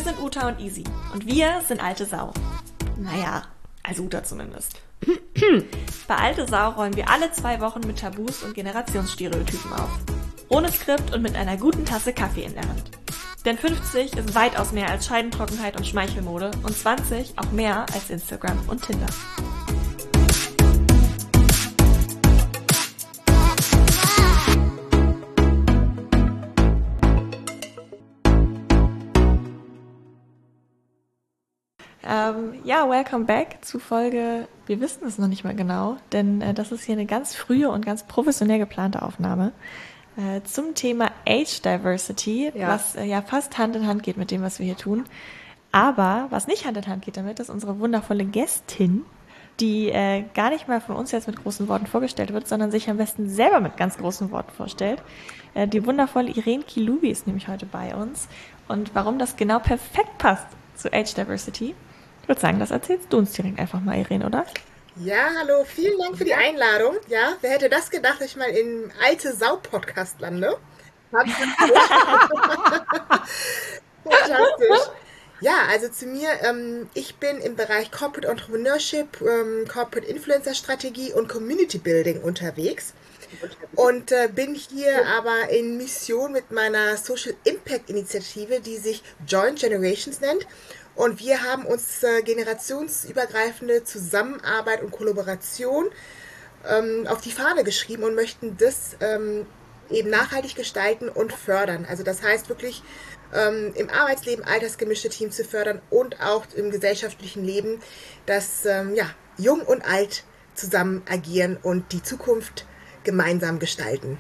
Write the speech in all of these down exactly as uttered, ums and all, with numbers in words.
sind Uta und Easy und wir sind Alte Sau. Naja, also Uta zumindest. Bei Alte Sau räumen wir alle zwei Wochen mit Tabus und Generationsstereotypen auf. Ohne Skript und mit einer guten Tasse Kaffee in der Hand. Denn fünfzig ist weitaus mehr als Scheidentrockenheit und Schmeichelmode und zwanzig auch mehr als Instagram und Tinder. Ähm, ja, welcome back zu Folge, wir wissen es noch nicht mal genau, denn äh, das ist hier eine ganz frühe und ganz professionell geplante Aufnahme äh, zum Thema Age Diversity, ja. was äh, ja fast Hand in Hand geht mit dem, was wir hier tun. Aber was nicht Hand in Hand geht damit, ist unsere wundervolle Gästin, die äh, gar nicht mal von uns jetzt mit großen Worten vorgestellt wird, sondern sich am besten selber mit ganz großen Worten vorstellt. Äh, die wundervolle Irene Kilubi ist nämlich heute bei uns. Und warum das genau perfekt passt zu Age Diversity, ich würde sagen, das erzählst du uns direkt einfach mal, Irene, oder? Ja, hallo, vielen Dank für die Einladung. Ja, wer hätte das gedacht, dass ich mal im Alte Sau-Podcast lande? Fantastisch. Ja, also zu mir, ähm, ich bin im Bereich Corporate Entrepreneurship, ähm, Corporate Influencer Strategie und Community Building unterwegs. Und äh, bin hier aber in Mission mit meiner Social Impact Initiative, die sich Joint Generations nennt. Und wir haben uns äh, generationsübergreifende Zusammenarbeit und Kollaboration ähm, auf die Fahne geschrieben und möchten das ähm, eben nachhaltig gestalten und fördern. Also das heißt wirklich ähm, im Arbeitsleben altersgemischte Teams zu fördern und auch im gesellschaftlichen Leben, dass ähm, ja, Jung und Alt zusammen agieren und die Zukunft gemeinsam gestalten.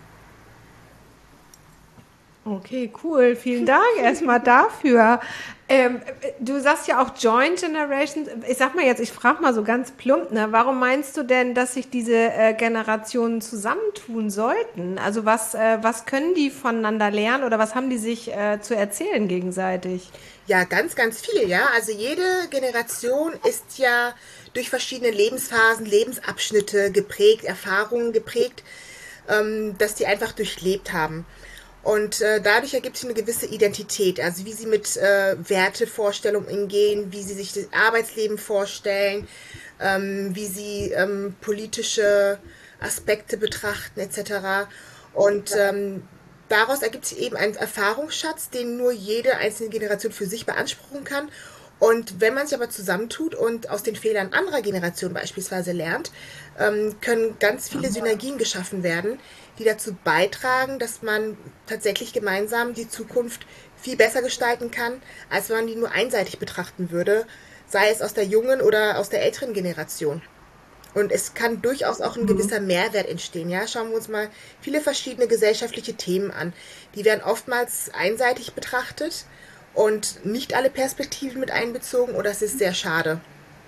Okay, cool. Vielen Dank erstmal dafür. Ähm, du sagst ja auch Joint Generations. Ich sag mal jetzt, ich frage mal so ganz plump, ne, warum meinst du denn, dass sich diese äh, Generationen zusammentun sollten? Also was, äh, was können die voneinander lernen oder was haben die sich äh, zu erzählen gegenseitig? Ja, ganz, ganz viel, ja. Also jede Generation ist ja durch verschiedene Lebensphasen, Lebensabschnitte geprägt, Erfahrungen geprägt, ähm, dass die einfach durchlebt haben. Und äh, dadurch ergibt sich eine gewisse Identität, also wie sie mit äh, Wertevorstellungen umgehen, wie sie sich das Arbeitsleben vorstellen, ähm, wie sie ähm, politische Aspekte betrachten et cetera. Und ähm, daraus ergibt sich eben ein Erfahrungsschatz, den nur jede einzelne Generation für sich beanspruchen kann. Und wenn man sich aber zusammentut und aus den Fehlern anderer Generationen beispielsweise lernt, ähm, können ganz viele Synergien geschaffen werden, die dazu beitragen, dass man tatsächlich gemeinsam die Zukunft viel besser gestalten kann, als wenn man die nur einseitig betrachten würde, sei es aus der jungen oder aus der älteren Generation. Und es kann durchaus auch ein gewisser Mehrwert entstehen. Ja? Schauen wir uns mal viele verschiedene gesellschaftliche Themen an. Die werden oftmals einseitig betrachtet und nicht alle Perspektiven mit einbezogen, oder es ist sehr schade.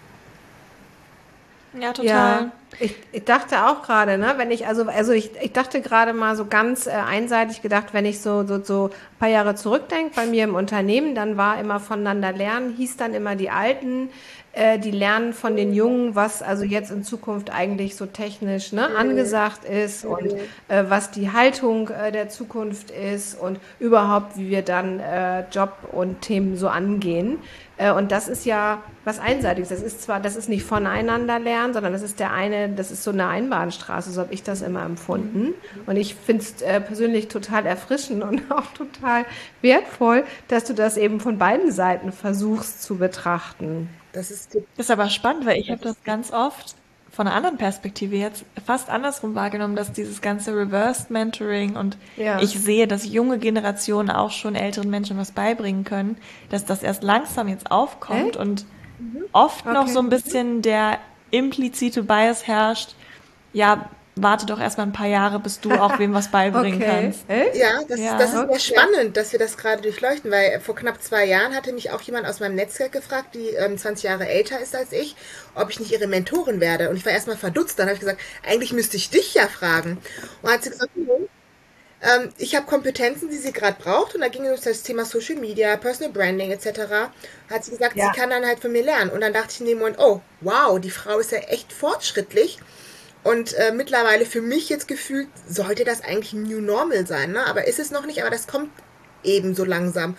Ja, total. Ja, ich, ich dachte auch gerade, ne, wenn ich, also, also ich, ich dachte gerade mal so ganz äh, einseitig gedacht, wenn ich so, so, so ein paar Jahre zurückdenke bei mir im Unternehmen, dann war immer voneinander lernen, hieß dann immer die Alten, äh, die lernen von den Jungen, was also jetzt in Zukunft eigentlich so technisch ne, angesagt ist und äh, was die Haltung äh, der Zukunft ist und überhaupt, wie wir dann äh, Job und Themen so angehen. Äh, und das ist ja was Einseitiges. Das ist zwar, das ist nicht voneinander lernen, sondern das ist der eine, das ist so eine Einbahnstraße, so habe ich das immer empfunden. Und ich finde es äh, persönlich total erfrischend und auch total wertvoll, dass du das eben von beiden Seiten versuchst zu betrachten. Das ist, Das ist aber spannend, weil ich habe das ganz oft von einer anderen Perspektive jetzt fast andersrum wahrgenommen, dass dieses ganze Reverse Mentoring und Ja. ich sehe, dass junge Generationen auch schon älteren Menschen was beibringen können, dass das erst langsam jetzt aufkommt Echt? und oft noch Okay. so ein bisschen der implizite Bias herrscht, ja, warte doch erstmal ein paar Jahre, bis du auch wem was beibringen Okay. kannst. Echt? ja, das, Ja. das ist sehr Okay. spannend, dass wir das gerade durchleuchten, weil vor knapp zwei Jahren hatte mich auch jemand aus meinem Netzwerk gefragt, die ähm, zwanzig Jahre älter ist als ich, ob ich nicht ihre Mentorin werde. Und ich war erstmal verdutzt. Dann habe ich gesagt, eigentlich müsste ich dich ja fragen. Und dann hat sie gesagt, nee, ähm, ich habe Kompetenzen, die sie gerade braucht. Und da ging es um das Thema Social Media, Personal Branding et cetera. Hat sie gesagt, Ja. sie kann dann halt von mir lernen. Und dann dachte ich in dem Moment, oh, wow, die Frau ist ja echt fortschrittlich. Und äh, mittlerweile für mich jetzt gefühlt, sollte das eigentlich ein New Normal sein. Ne? Aber ist es noch nicht, aber das kommt eben so langsam.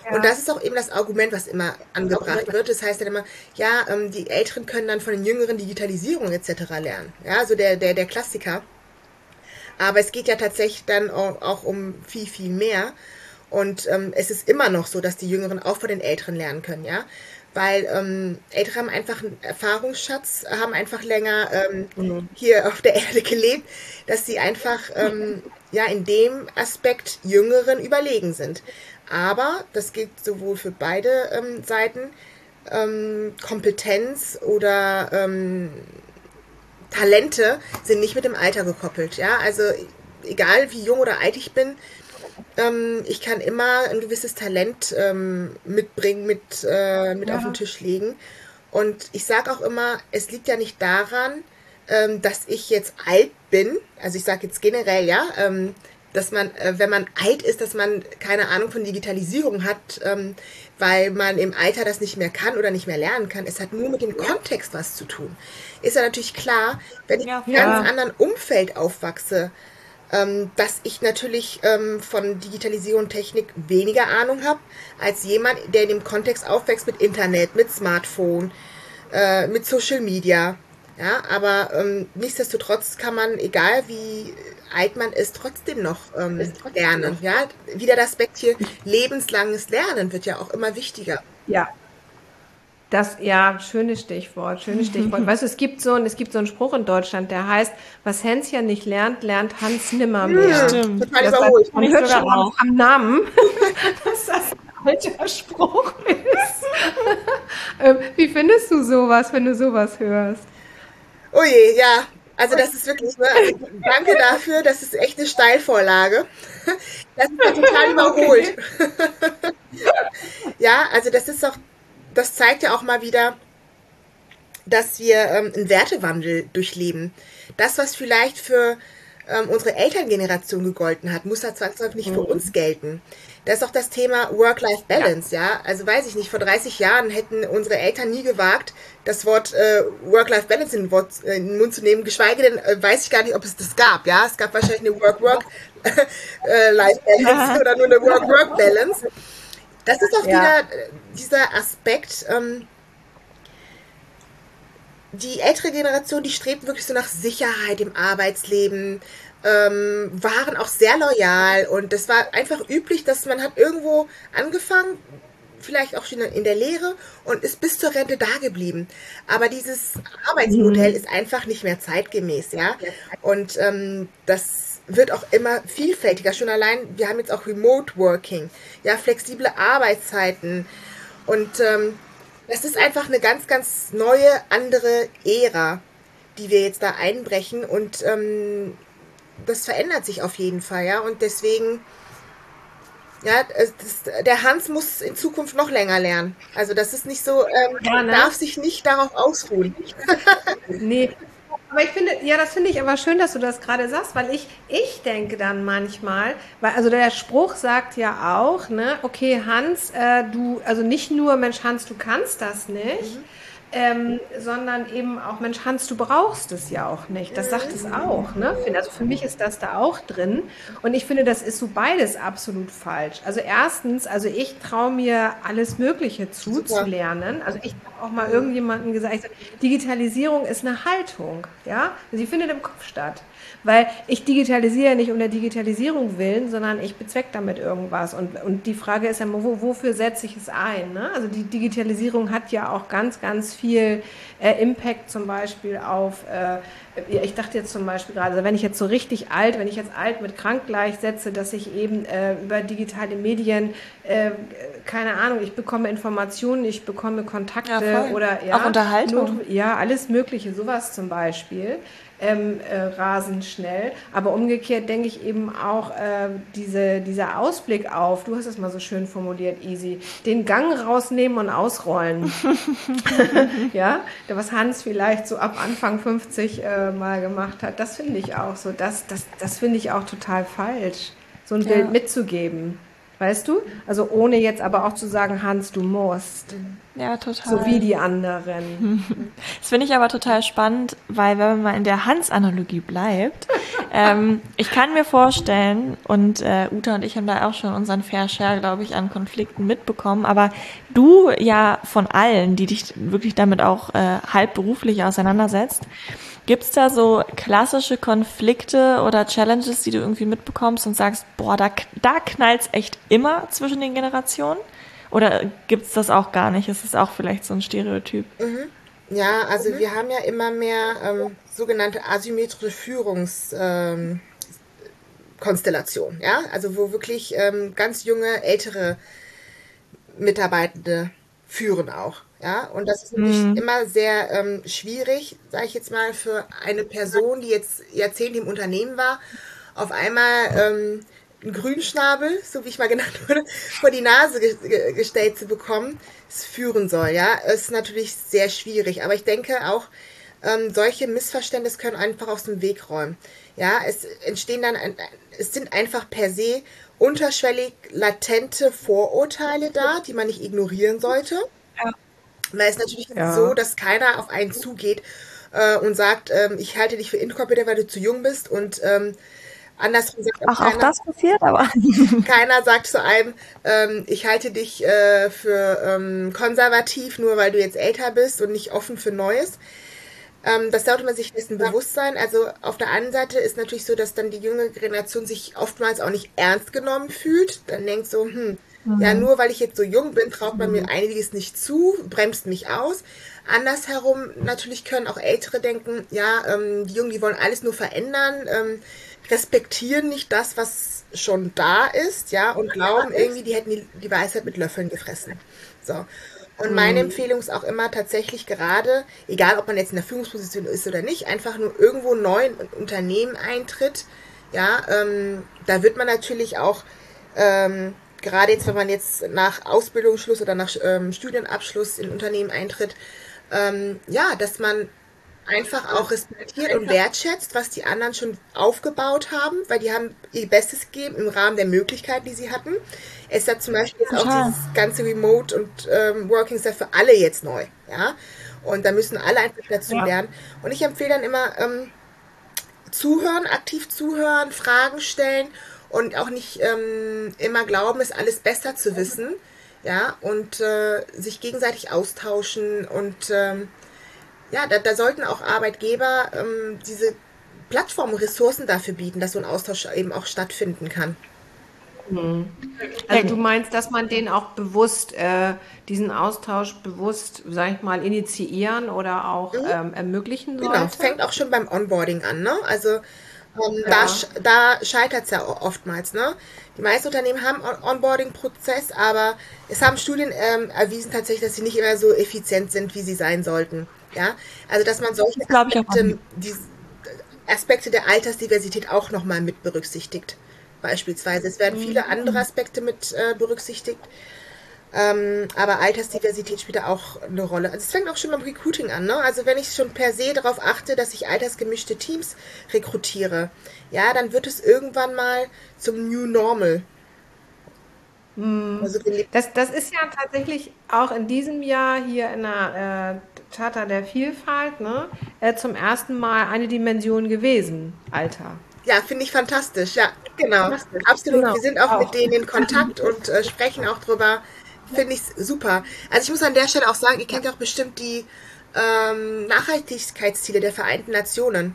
Und das ist auch eben das Argument, was immer angebracht wird. Das heißt dann immer, ja, ähm, die Älteren können dann von den Jüngeren Digitalisierung et cetera lernen. Ja, also der, der, der Klassiker. Aber es geht ja tatsächlich dann auch, auch um viel, viel mehr. Und ähm, es ist immer noch so, dass die Jüngeren auch von den Älteren lernen können, ja. Weil ähm, Ältere haben einfach einen Erfahrungsschatz, haben einfach länger ähm, mhm. hier auf der Erde gelebt, dass sie einfach ähm, ja in dem Aspekt Jüngeren überlegen sind. Aber das gilt sowohl für beide ähm, Seiten, ähm, Kompetenz oder ähm, Talente sind nicht mit dem Alter gekoppelt. Ja? Also egal wie jung oder alt ich bin, ähm, ich kann immer ein gewisses Talent ähm, mitbringen, mit, äh, mit ja. auf den Tisch legen. Und ich sage auch immer, es liegt ja nicht daran, ähm, dass ich jetzt alt bin. Also ich sage jetzt generell, ja, ähm, dass man, äh, wenn man alt ist, dass man keine Ahnung von Digitalisierung hat, ähm, weil man im Alter das nicht mehr kann oder nicht mehr lernen kann. Es hat nur mit dem Kontext was zu tun. Ist ja natürlich klar, wenn ich in einem ja. ganz anderen Umfeld aufwachse, ähm, dass ich natürlich ähm, von Digitalisierung und Technik weniger Ahnung habe, als jemand, der in dem Kontext aufwächst mit Internet, mit Smartphone, äh, mit Social Media. Ja, aber ähm, nichtsdestotrotz kann man, egal wie alt man ist, trotzdem noch ähm, ist trotzdem lernen. Noch. Ja, wieder das Aspekt hier, lebenslanges Lernen wird ja auch immer wichtiger. Ja. Das, ja, schönes Stichwort, schönes Stichwort. Weißt du, es gibt so ein, es gibt so einen Spruch in Deutschland, der heißt, was Hänschen nicht lernt, lernt Hans nimmermehr. Ja, stimmt. Total überholt. Man hört schon auch am Namen, dass das ein alter Spruch ist. Wie findest du sowas, wenn du sowas hörst? Oh je, ja. Also das ist wirklich, ne, also danke dafür, das ist echt eine Steilvorlage. Das ist ja total überholt. Okay. Ja, also das ist doch, das zeigt ja auch mal wieder, dass wir ähm, einen Wertewandel durchleben. Das, was vielleicht für ähm, unsere Elterngeneration gegolten hat, muss ja zwangsläufig nicht für uns gelten. Das ist auch das Thema Work-Life-Balance, ja. ja. Also weiß ich nicht, vor dreißig Jahren hätten unsere Eltern nie gewagt, das Wort äh, Work-Life-Balance in, äh, in den Mund zu nehmen, geschweige denn, äh, weiß ich gar nicht, ob es das gab, ja. Es gab wahrscheinlich eine Work-Work-Life-Balance oder nur eine Work-Work-Balance. Das ist auch ja. wieder dieser Aspekt, ähm, die ältere Generation, die strebt wirklich so nach Sicherheit im Arbeitsleben, ähm, waren auch sehr loyal und das war einfach üblich, dass man hat irgendwo angefangen, vielleicht auch schon in der Lehre und ist bis zur Rente da geblieben. Aber dieses Arbeitsmodell mhm. ist einfach nicht mehr zeitgemäß, ja. Und ähm, das wird auch immer vielfältiger. Schon allein, wir haben jetzt auch Remote Working, ja, flexible Arbeitszeiten und ähm, das ist einfach eine ganz, ganz neue, andere Ära, die wir jetzt da einbrechen und ähm, das verändert sich auf jeden Fall, ja, und deswegen, ja, das, der Hans muss in Zukunft noch länger lernen. Also das ist nicht so, ähm, ja, ne? darf sich nicht darauf ausruhen. Nee, aber ich finde, ja, das finde ich aber schön, dass du das gerade sagst, weil ich, ich denke dann manchmal, weil, also der Spruch sagt ja auch, ne, okay, Hans, äh, du, also nicht nur, Mensch, Hans, du kannst das nicht, mhm. Ähm, sondern eben auch, Mensch, Hans, du brauchst es ja auch nicht. Das sagt es auch. Ne? Also für mich ist das da auch drin. Und ich finde, das ist so beides absolut falsch. Also erstens, also ich traue mir alles Mögliche zuzulernen. Also ich habe auch mal irgendjemandem gesagt, ich sag, Digitalisierung ist eine Haltung. Ja? Sie findet im Kopf statt. Weil ich digitalisiere nicht um der Digitalisierung willen, sondern ich bezwecke damit irgendwas. Und, und die Frage ist ja, wo, wofür setze ich es ein? Ne? Also die Digitalisierung hat ja auch ganz, ganz viel äh, Impact zum Beispiel auf, äh, ich dachte jetzt zum Beispiel gerade, also wenn ich jetzt so richtig alt, wenn ich jetzt alt mit krank gleichsetze, dass ich eben äh, über digitale Medien, äh, keine Ahnung, ich bekomme Informationen, ich bekomme Kontakte ja, oder ja, auch Unterhaltung. Not, ja, alles Mögliche, sowas zum Beispiel. Ähm, äh, rasend schnell. Aber umgekehrt denke ich eben auch äh, diese, dieser Ausblick auf, du hast es mal so schön formuliert, Easy, den Gang rausnehmen und ausrollen. Ja, was Hans vielleicht so ab Anfang fünfzig äh, mal gemacht hat, das finde ich auch so, das, das, das finde ich auch total falsch, so ein ja. Bild mitzugeben. Weißt du? Also ohne jetzt aber auch zu sagen, Hans, du musst. Ja, total. So wie die anderen. Das finde ich aber total spannend, weil wenn man mal in der Hans-Analogie bleibt, ähm, ich kann mir vorstellen, und äh, Uta und ich haben da auch schon unseren Fair Share, glaube ich, an Konflikten mitbekommen, aber du ja von allen, die dich wirklich damit auch äh, halb beruflich auseinandersetzt, gibt's da so klassische Konflikte oder Challenges, die du irgendwie mitbekommst und sagst, boah, da, da knallt's echt immer zwischen den Generationen? Oder gibt's das auch gar nicht? Ist es auch vielleicht so ein Stereotyp? Ja, also wir haben ja immer mehr ähm, sogenannte asymmetrische Führungskonstellationen, ähm, Konstellationen, ja, also wo wirklich ähm, ganz junge, ältere Mitarbeitende führen auch. Ja, und das ist nämlich Mhm. immer sehr ähm, schwierig, sage ich jetzt mal, für eine Person, die jetzt Jahrzehnte im Unternehmen war, auf einmal ähm, einen Grünschnabel, so wie ich mal genannt wurde, vor die Nase ge ge gestellt zu bekommen, es führen soll. Ja, ist natürlich sehr schwierig. Aber ich denke auch, ähm, solche Missverständnisse können einfach aus dem Weg räumen. Ja, es entstehen dann, ein, es sind einfach per se unterschwellig latente Vorurteile da, die man nicht ignorieren sollte. Weil es natürlich so, Ja. dass keiner auf einen zugeht äh, und sagt, ähm, ich halte dich für inkompetent, weil du zu jung bist und ähm, andersrum sagt auch Ach, auch keiner, das passiert, aber. keiner sagt zu einem, ähm, ich halte dich äh, für ähm, konservativ, nur weil du jetzt älter bist und nicht offen für Neues. Ähm, das sollte man sich dessen bewusst sein. Also auf der einen Seite ist natürlich so, dass dann die junge Generation sich oftmals auch nicht ernst genommen fühlt. Dann denkt so, hm, ja, Mhm. nur weil ich jetzt so jung bin, traut man mir einiges nicht zu, bremst mich aus. Andersherum natürlich können auch Ältere denken, ja, ähm, die Jungen, die wollen alles nur verändern, ähm, respektieren nicht das, was schon da ist, ja, und glauben irgendwie, die hätten die, die Weisheit mit Löffeln gefressen. So. Und meine Empfehlung ist auch immer tatsächlich gerade, egal ob man jetzt in der Führungsposition ist oder nicht, einfach nur irgendwo neu in ein Unternehmen eintritt. Ja, ähm, da wird man natürlich auch, ähm, gerade jetzt, wenn man jetzt nach Ausbildungsschluss oder nach ähm, Studienabschluss in ein Unternehmen eintritt, ähm, ja, dass man einfach auch respektiert und wertschätzt, was die anderen schon aufgebaut haben, weil die haben ihr Bestes gegeben im Rahmen der Möglichkeiten, die sie hatten. Es ist ja zum Beispiel jetzt auch Total. dieses ganze Remote und ähm, Working ist ja für alle jetzt neu, ja. Und da müssen alle einfach dazu Ja. lernen. Und ich empfehle dann immer ähm, zuhören, aktiv zuhören, Fragen stellen und auch nicht ähm, immer glauben, es alles besser zu wissen, ja. Und äh, sich gegenseitig austauschen und ähm, ja, da, da sollten auch Arbeitgeber ähm, diese Plattformen, Ressourcen dafür bieten, dass so ein Austausch eben auch stattfinden kann. Also du meinst, dass man den auch bewusst, äh, diesen Austausch bewusst, sag ich mal, initiieren oder auch Mhm. ähm, ermöglichen Genau, es sollte? fängt auch schon beim Onboarding an, ne? Also ähm, da, Ja. sch- da scheitert es ja o- oftmals, ne? Die meisten Unternehmen haben einen Onboarding-Prozess, aber es haben Studien ähm, erwiesen tatsächlich, dass sie nicht immer so effizient sind, wie sie sein sollten. Ja, also dass man solche Das glaube ich auch. Aspekte, die Aspekte der Altersdiversität auch nochmal mit berücksichtigt. Beispielsweise. Es werden viele andere Aspekte mit äh, berücksichtigt, ähm, aber Altersdiversität spielt da auch eine Rolle. Also es fängt auch schon beim Recruiting an. Ne? Also wenn ich schon per se darauf achte, dass ich altersgemischte Teams rekrutiere, ja, dann wird es irgendwann mal zum New Normal. Also gelebt. Das, das ist ja tatsächlich auch in diesem Jahr hier in der äh, Charta der Vielfalt, ne, äh, zum ersten Mal eine Dimension gewesen, Alter. Ja, finde ich fantastisch. Ja, genau. Fantastisch. Absolut. Genau. Wir sind auch mit Auch. denen in Kontakt und äh, sprechen auch drüber. Finde ich super. Also ich muss an der Stelle auch sagen, ihr kennt ja auch bestimmt die ähm, Nachhaltigkeitsziele der Vereinten Nationen.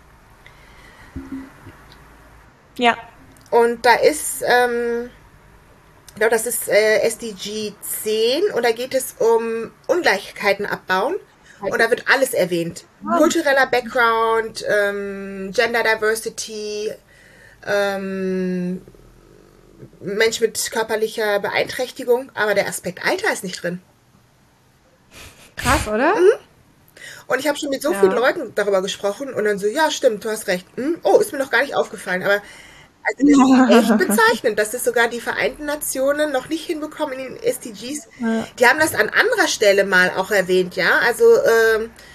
Ja. Und da ist, ähm, ich glaube, das ist äh, S D G zehn und da geht es um Ungleichheiten abbauen. Und da wird alles erwähnt. Kultureller Background, ähm, Gender Diversity, ähm, Mensch mit körperlicher Beeinträchtigung, aber der Aspekt Alter ist nicht drin. Krass, oder? Und ich habe schon mit so Ja. vielen Leuten darüber gesprochen und dann so, ja, stimmt, du hast recht. Hm, oh, ist mir noch gar nicht aufgefallen, aber also das ist echt bezeichnend, dass es sogar die Vereinten Nationen noch nicht hinbekommen in den S D Gs. Die haben das an anderer Stelle mal auch erwähnt, ja. Also ähm,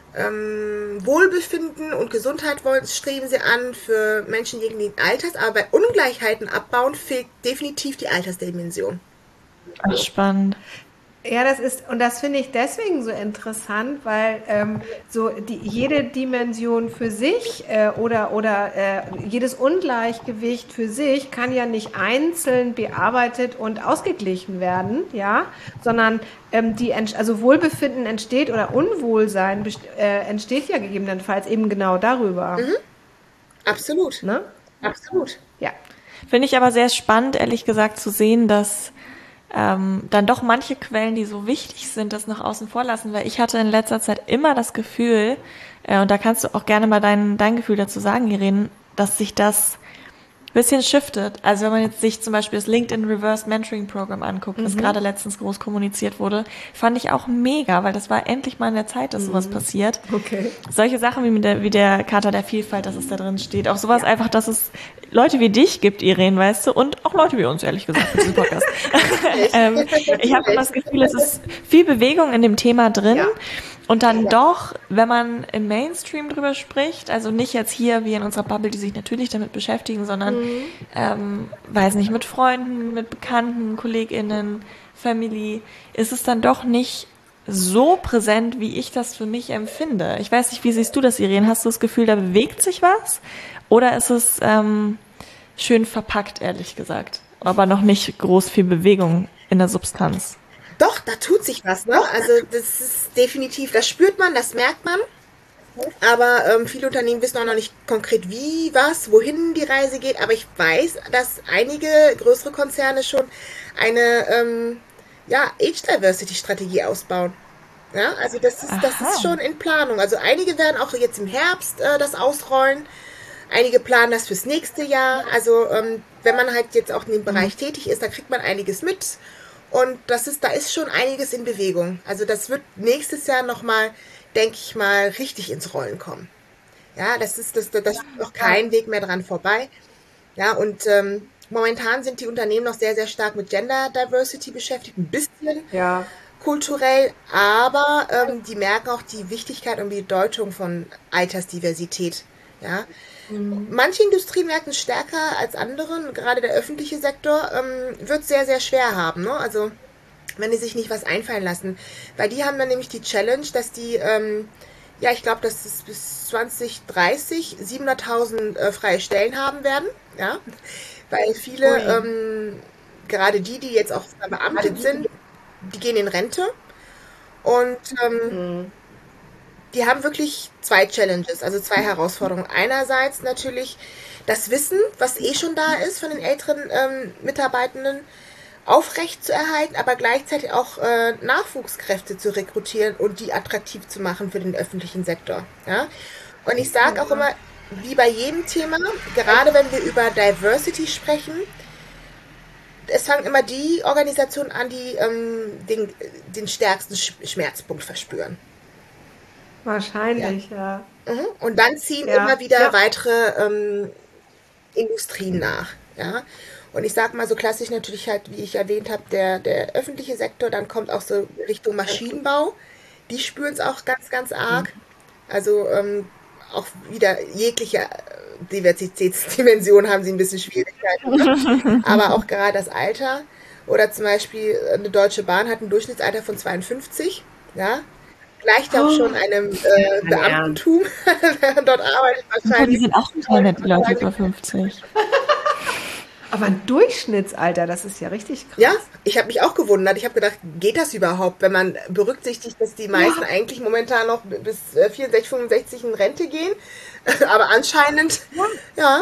ähm, Wohlbefinden und Gesundheit wollen, streben sie an für Menschen jeglichen Alters, aber bei Ungleichheiten abbauen fehlt definitiv die Altersdimension. Ach, spannend. Ja, das ist, und das finde ich deswegen so interessant, weil ähm, so die, jede Dimension für sich äh, oder, oder äh, jedes Ungleichgewicht für sich kann ja nicht einzeln bearbeitet und ausgeglichen werden, ja, sondern ähm, die, also Wohlbefinden entsteht oder Unwohlsein best- äh, entsteht ja gegebenenfalls eben genau darüber. Mhm. Absolut. Ne? Absolut. Ja. Finde ich aber sehr spannend, ehrlich gesagt, zu sehen, dass ähm, dann doch manche Quellen, die so wichtig sind, das nach außen vor lassen, weil ich hatte in letzter Zeit immer das Gefühl, äh, und da kannst du auch gerne mal dein, dein Gefühl dazu sagen, Irene, dass sich das ein bisschen shiftet. Also wenn man jetzt sich zum Beispiel das LinkedIn Reverse Mentoring Program anguckt, was mhm. gerade letztens groß kommuniziert wurde, fand ich auch mega, weil das war endlich mal in der Zeit, dass mhm. sowas passiert. Okay. Solche Sachen wie mit der, wie der Charta der Vielfalt, dass es da drin steht. Auch sowas ja. einfach, dass es Leute wie dich gibt, Irene, weißt du, und auch Leute wie uns, ehrlich gesagt, für diesen Podcast. ähm, ich habe das Gefühl, es ist viel Bewegung in dem Thema drin. Ja. Und dann ja. doch, wenn man im Mainstream drüber spricht, also nicht jetzt hier wie in unserer Bubble, die sich natürlich damit beschäftigen, sondern, mhm. ähm, weiß nicht, mit Freunden, mit Bekannten, KollegInnen, Family, ist es dann doch nicht so präsent, wie ich das für mich empfinde. Ich weiß nicht, wie siehst du das, Irene? Hast du das Gefühl, da bewegt sich was? Oder ist es ähm, schön verpackt, ehrlich gesagt, aber noch nicht groß viel Bewegung in der Substanz? Doch, da tut sich was, ne? Also das ist definitiv, das spürt man, das merkt man. Aber ähm, viele Unternehmen wissen auch noch nicht konkret wie, was, wohin die Reise geht. Aber ich weiß, dass einige größere Konzerne schon eine ähm, ja, Age-Diversity-Strategie ausbauen. Ja, also das ist, das ist schon in Planung. Also einige werden auch jetzt im Herbst äh, das ausrollen. Einige planen das fürs nächste Jahr. Also ähm, wenn man halt jetzt auch in dem Bereich mhm. tätig ist, da kriegt man einiges mit. Und das ist, da ist schon einiges in Bewegung. Also das wird nächstes Jahr nochmal, denke ich mal, richtig ins Rollen kommen. Ja, das ist, das, das ist noch kein Weg mehr dran vorbei. Ja, und ähm, momentan sind die Unternehmen noch sehr, sehr stark mit Gender Diversity beschäftigt. Ein bisschen ja. kulturell, aber ähm, die merken auch die Wichtigkeit und die Bedeutung von Altersdiversität. Ja. Manche Industriemärkte stärker als andere, gerade der öffentliche Sektor, ähm, wird sehr, sehr schwer haben. Ne? Also wenn die sich nicht was einfallen lassen. Weil die haben dann nämlich die Challenge, dass die, ähm, ja, ich glaube, dass es bis zwanzig dreißig siebenhunderttausend äh, freie Stellen haben werden. Ja? Weil viele, ähm, gerade die, die jetzt auch beamtet sind, die gehen in Rente. Und ähm, mhm. die haben wirklich zwei Challenges, also zwei Herausforderungen. Einerseits natürlich das Wissen, was eh schon da ist von den älteren ähm, Mitarbeitenden, aufrecht zu erhalten, aber gleichzeitig auch äh, Nachwuchskräfte zu rekrutieren und die attraktiv zu machen für den öffentlichen Sektor. Ja? Und ich sage auch immer, wie bei jedem Thema, gerade wenn wir über Diversity sprechen, es fangen immer die Organisationen an, die ähm, den, den stärksten Schmerzpunkt verspüren. Wahrscheinlich, ja. ja. Mhm. Und dann ziehen ja. immer wieder ja. weitere ähm, Industrien nach. Ja. Und ich sage mal so klassisch natürlich halt, wie ich erwähnt habe, der, der öffentliche Sektor, dann kommt auch so Richtung Maschinenbau. Die spüren es auch ganz, ganz arg. Also ähm, auch wieder jegliche Diversitätsdimension haben sie ein bisschen Schwierigkeiten. Ne? Aber auch gerade das Alter. Oder zum Beispiel eine Deutsche Bahn hat ein Durchschnittsalter von zweiundfünfzig. Ja. Gleicht auch oh. schon einem äh, Beamtentum. Dort arbeitet wahrscheinlich. Aber die sind auch total nett, die Leute über fünfzig. Aber ein Durchschnittsalter, das ist ja richtig krass. Ja, ich habe mich auch gewundert. Ich habe gedacht, geht das überhaupt, wenn man berücksichtigt, dass die meisten ja. eigentlich momentan noch bis vierundsechzig, fünfundsechzig in Rente gehen. Aber anscheinend, ja. ja.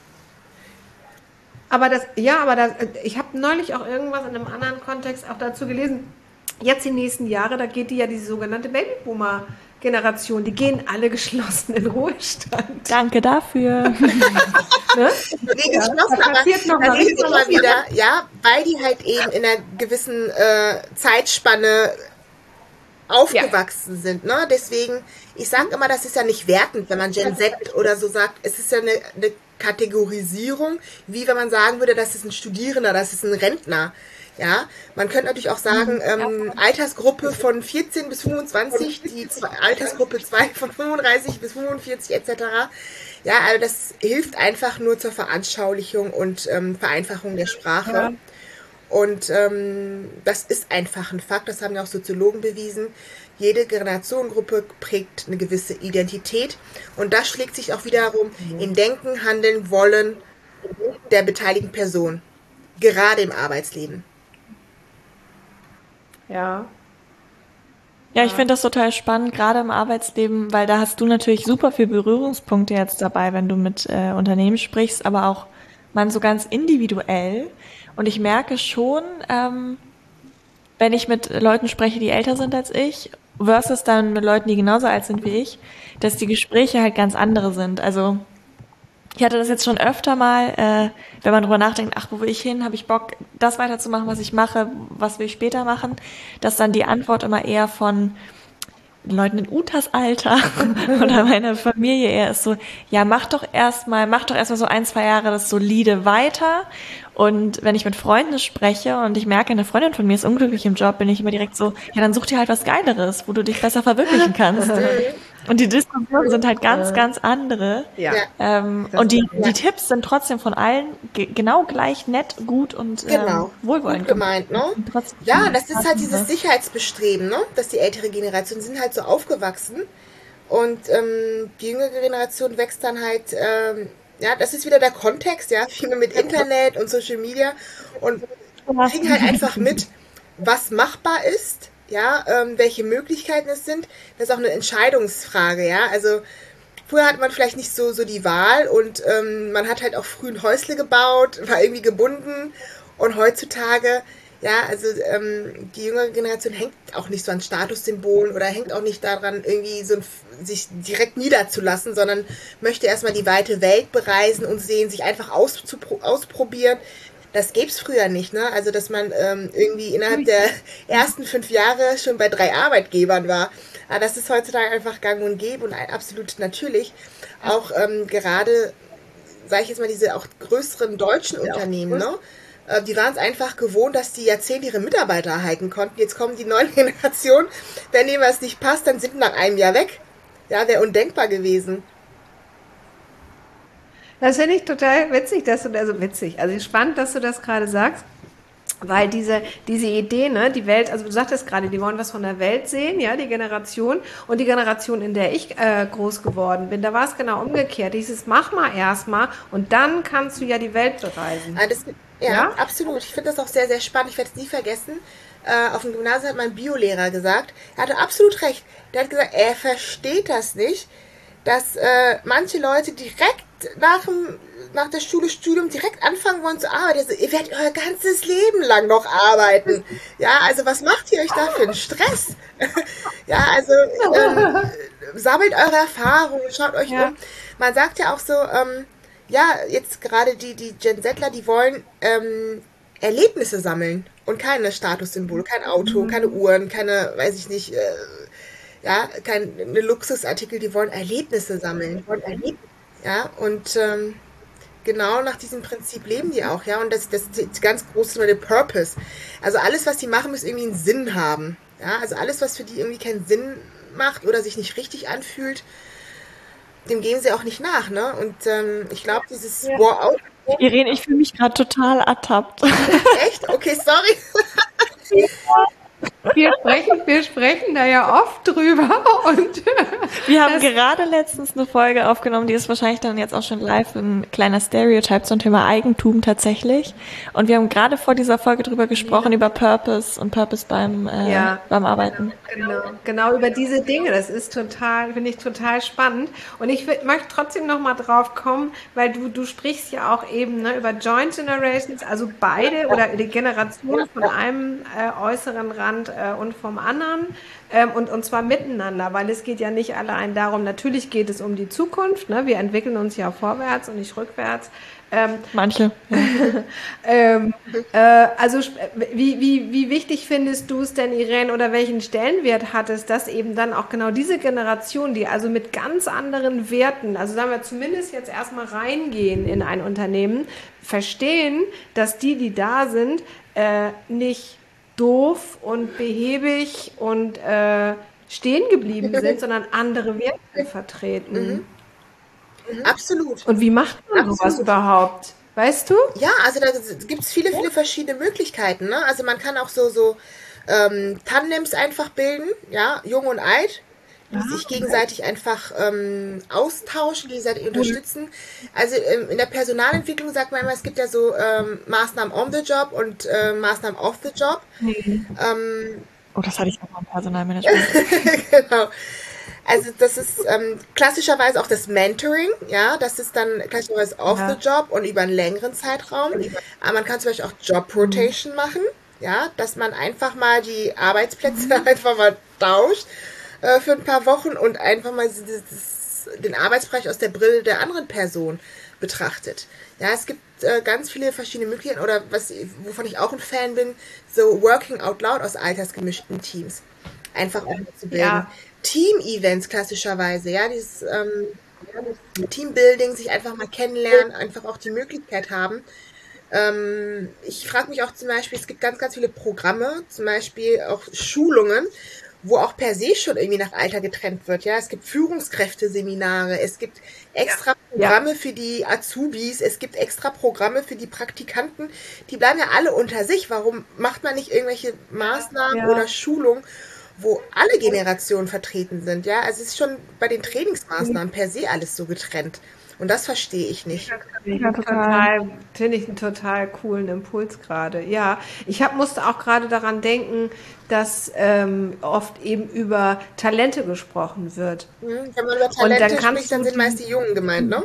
Aber das, ja, aber das, ich habe neulich auch irgendwas in einem anderen Kontext auch dazu gelesen. Jetzt die nächsten Jahre, da geht die ja diese sogenannte Babyboomer-Generation, die gehen alle geschlossen in Ruhestand. Danke dafür. ne? Nee, geschlossen, ja, da passiert noch mal, noch mal wieder, ja, weil die halt eben in einer gewissen äh, Zeitspanne aufgewachsen ja. sind. Ne? Deswegen, ich sage immer, das ist ja nicht wertend, wenn man Gen Z oder so sagt. Es ist ja eine, eine Kategorisierung, wie wenn man sagen würde, das ist ein Studierender, das ist ein Rentner. Ja, man könnte natürlich auch sagen, ähm, Altersgruppe von vierzehn bis fünfundzwanzig, die zwei, Altersgruppe zwei von fünfunddreißig bis fünfundvierzig et cetera. Ja, also das hilft einfach nur zur Veranschaulichung und ähm, Vereinfachung der Sprache. Ja. Und ähm, das ist einfach ein Fakt, das haben ja auch Soziologen bewiesen. Jede Generationengruppe prägt eine gewisse Identität und das schlägt sich auch wiederum in Denken, Handeln, Wollen der beteiligten Person, gerade im Arbeitsleben. Ja. Ja, ich finde das total spannend, gerade im Arbeitsleben, weil da hast du natürlich super viel Berührungspunkte jetzt dabei, wenn du mit äh, Unternehmen sprichst, aber auch man so ganz individuell. Und ich merke schon, ähm, wenn ich mit Leuten spreche, die älter sind als ich, versus dann mit Leuten, die genauso alt sind wie ich, dass die Gespräche halt ganz andere sind. Also ich hatte das jetzt schon öfter mal, äh, wenn man drüber nachdenkt, ach, wo will ich hin, habe ich Bock, das weiterzumachen, was ich mache, was will ich später machen, dass dann die Antwort immer eher von Leuten in Utas Alter oder meiner Familie eher ist so, ja, mach doch erstmal, mach doch erstmal so ein, zwei Jahre das solide weiter. Und wenn ich mit Freunden spreche und ich merke, eine Freundin von mir ist unglücklich im Job, bin ich immer direkt so, ja, dann such dir halt was Geileres, wo du dich besser verwirklichen kannst. Und die Diskussionen sind halt ganz, ganz andere. Ja. Ähm, und die, die Tipps sind trotzdem von allen ge- genau gleich nett, gut und ähm, Genau. wohlwollend Gut gemeint, ne? Und trotzdem- Ja, das ist halt dieses Sicherheitsbestreben, ne? Dass die ältere Generation sind halt so aufgewachsen und ähm, die jüngere Generation wächst dann halt, ähm, ja, das ist wieder der Kontext, ja, viele mit Internet und Social Media und kriegen halt einfach mit, was machbar ist, ja, ähm, welche Möglichkeiten es sind. Das ist auch eine Entscheidungsfrage, ja, also früher hat man vielleicht nicht so, so die Wahl und ähm, man hat halt auch früh ein Häusle gebaut, war irgendwie gebunden und heutzutage, ja, also ähm, die jüngere Generation hängt auch nicht so an Statussymbolen oder hängt auch nicht daran, irgendwie so ein, sich direkt niederzulassen, sondern möchte erstmal die weite Welt bereisen und sehen, sich einfach auspro- ausprobieren. Das gäbe es früher nicht, ne? Also, dass man ähm, irgendwie innerhalb der ersten fünf Jahre schon bei drei Arbeitgebern war. Aber das ist heutzutage einfach gang und gäbe und absolut natürlich. Auch ähm, gerade, sage ich jetzt mal, diese auch größeren deutschen Unternehmen, ne? Äh, die waren es einfach gewohnt, dass die Jahrzehnte ihre Mitarbeiter erhalten konnten. Jetzt kommen die neue Generation, wenn denen was nicht passt, dann sind die nach einem Jahr weg. Ja, wäre undenkbar gewesen. Das finde ich total witzig, dass du, also witzig, also spannend, dass du das gerade sagst, weil diese, diese Idee, ne, die Welt, also du sagtest gerade, die wollen was von der Welt sehen, ja, die Generation und die Generation, in der ich äh, groß geworden bin, da war es genau umgekehrt. Dieses mach mal erstmal und dann kannst du ja die Welt bereisen. Ah, das, ja, Ja? absolut. Ich finde das auch sehr, sehr spannend. Ich werde es nie vergessen. Äh, auf dem Gymnasium hat mein Biolehrer gesagt, er hatte absolut recht. Der hat gesagt, er versteht das nicht, dass äh, manche Leute direkt nach, dem, nach der Schule, Studium direkt anfangen wollen zu arbeiten. Also, ihr werdet euer ganzes Leben lang noch arbeiten. Ja, also was macht ihr euch da für einen Stress? Ja, also ähm, sammelt eure Erfahrungen, schaut euch Ja. um. Man sagt ja auch so, ähm, ja, jetzt gerade die, die Gen Zler, die wollen ähm, Erlebnisse sammeln und keine Statussymbole, kein Auto, keine Uhren, keine, weiß ich nicht, äh, ja, keine Luxusartikel, die wollen Erlebnisse sammeln. Die wollen Erleb ja, und ähm, genau nach diesem Prinzip leben die auch, ja, und das, das ist ganz groß über den Purpose. Also alles, was die machen, muss irgendwie einen Sinn haben. Ja, also alles, was für die irgendwie keinen Sinn macht oder sich nicht richtig anfühlt, dem gehen sie auch nicht nach, ne? Und ähm, ich glaube, dieses Ja. War out. Irene, ich fühle mich gerade total ertappt. Echt? Okay, sorry. Wir sprechen, wir sprechen da ja oft drüber und Wir haben Das- gerade letztens eine Folge aufgenommen, die ist wahrscheinlich dann jetzt auch schon live, ein kleiner Stereotype zum Thema Eigentum tatsächlich. Und wir haben gerade vor dieser Folge drüber gesprochen, über Purpose und Purpose beim, äh, Ja. beim Arbeiten. Genau, genau über diese Dinge. Das ist total, finde ich total spannend. Und ich w- möchte trotzdem noch mal drauf kommen, weil du, du sprichst ja auch eben ne, über Joint Generations, also beide oder die Generation von einem äh, äußeren Rand äh, und vom anderen. Ähm, und, und zwar miteinander, weil es geht ja nicht allein darum, natürlich geht es um die Zukunft. Ne? Wir entwickeln uns ja vorwärts und nicht rückwärts. Ähm, Manche. ähm, äh, also sp- wie, wie, wie wichtig findest du es denn, Irene, oder welchen Stellenwert hat es, dass eben dann auch genau diese Generation, die also mit ganz anderen Werten, also sagen wir zumindest jetzt erstmal reingehen in ein Unternehmen, verstehen, dass die, die da sind, äh, nicht doof und behäbig und äh, stehen geblieben sind, sondern andere Werte vertreten. Mhm. Absolut. Und wie macht man Absolut. sowas überhaupt? Weißt du? Ja, also da gibt es viele, viele verschiedene Möglichkeiten. Ne? Also man kann auch so, so ähm, Tandems einfach bilden, ja, Jung und Alt, die sich gegenseitig einfach ähm, austauschen, gegenseitig unterstützen. Also ähm, in der Personalentwicklung sagt man immer, es gibt ja so ähm, Maßnahmen on the job und äh, Maßnahmen off the job. Ähm, Oh, das hatte ich auch mal im Personalmanagement. genau. Also das ist ähm, klassischerweise auch das Mentoring, ja, das ist dann klassischerweise off Ja. the job und über einen längeren Zeitraum. Aber man kann zum Beispiel auch Job Rotation machen, ja, dass man einfach mal die Arbeitsplätze einfach mal tauscht äh, für ein paar Wochen und einfach mal dieses, den Arbeitsbereich aus der Brille der anderen Person betrachtet. Ja, es gibt äh, ganz viele verschiedene Möglichkeiten oder was, wovon ich auch ein Fan bin, so Working Out Loud aus altersgemischten Teams. Einfach auch zu bilden. Ja. Team-Events klassischerweise, ja, dieses ähm, Teambuilding, sich einfach mal kennenlernen, einfach auch die Möglichkeit haben. Ähm, ich frage mich auch zum Beispiel, es gibt ganz, ganz viele Programme, zum Beispiel auch Schulungen, wo auch per se schon irgendwie nach Alter getrennt wird. Ja, es gibt Führungskräfteseminare, es gibt extra Programme für die Azubis, es gibt extra Programme für die Praktikanten. Die bleiben ja alle unter sich. Warum macht man nicht irgendwelche Maßnahmen Ja. oder Schulungen, wo alle Generationen vertreten sind? Ja, also es ist schon bei den Trainingsmaßnahmen per se alles so getrennt. Und das verstehe ich nicht. Ja, total. Total, finde ich einen total coolen Impuls gerade. Ja, ich hab, musste auch gerade daran denken, dass ähm, oft eben über Talente gesprochen wird. Hm, Wenn man über Talente dann kannst spricht, dann du sind meist die Jungen gemeint, ne?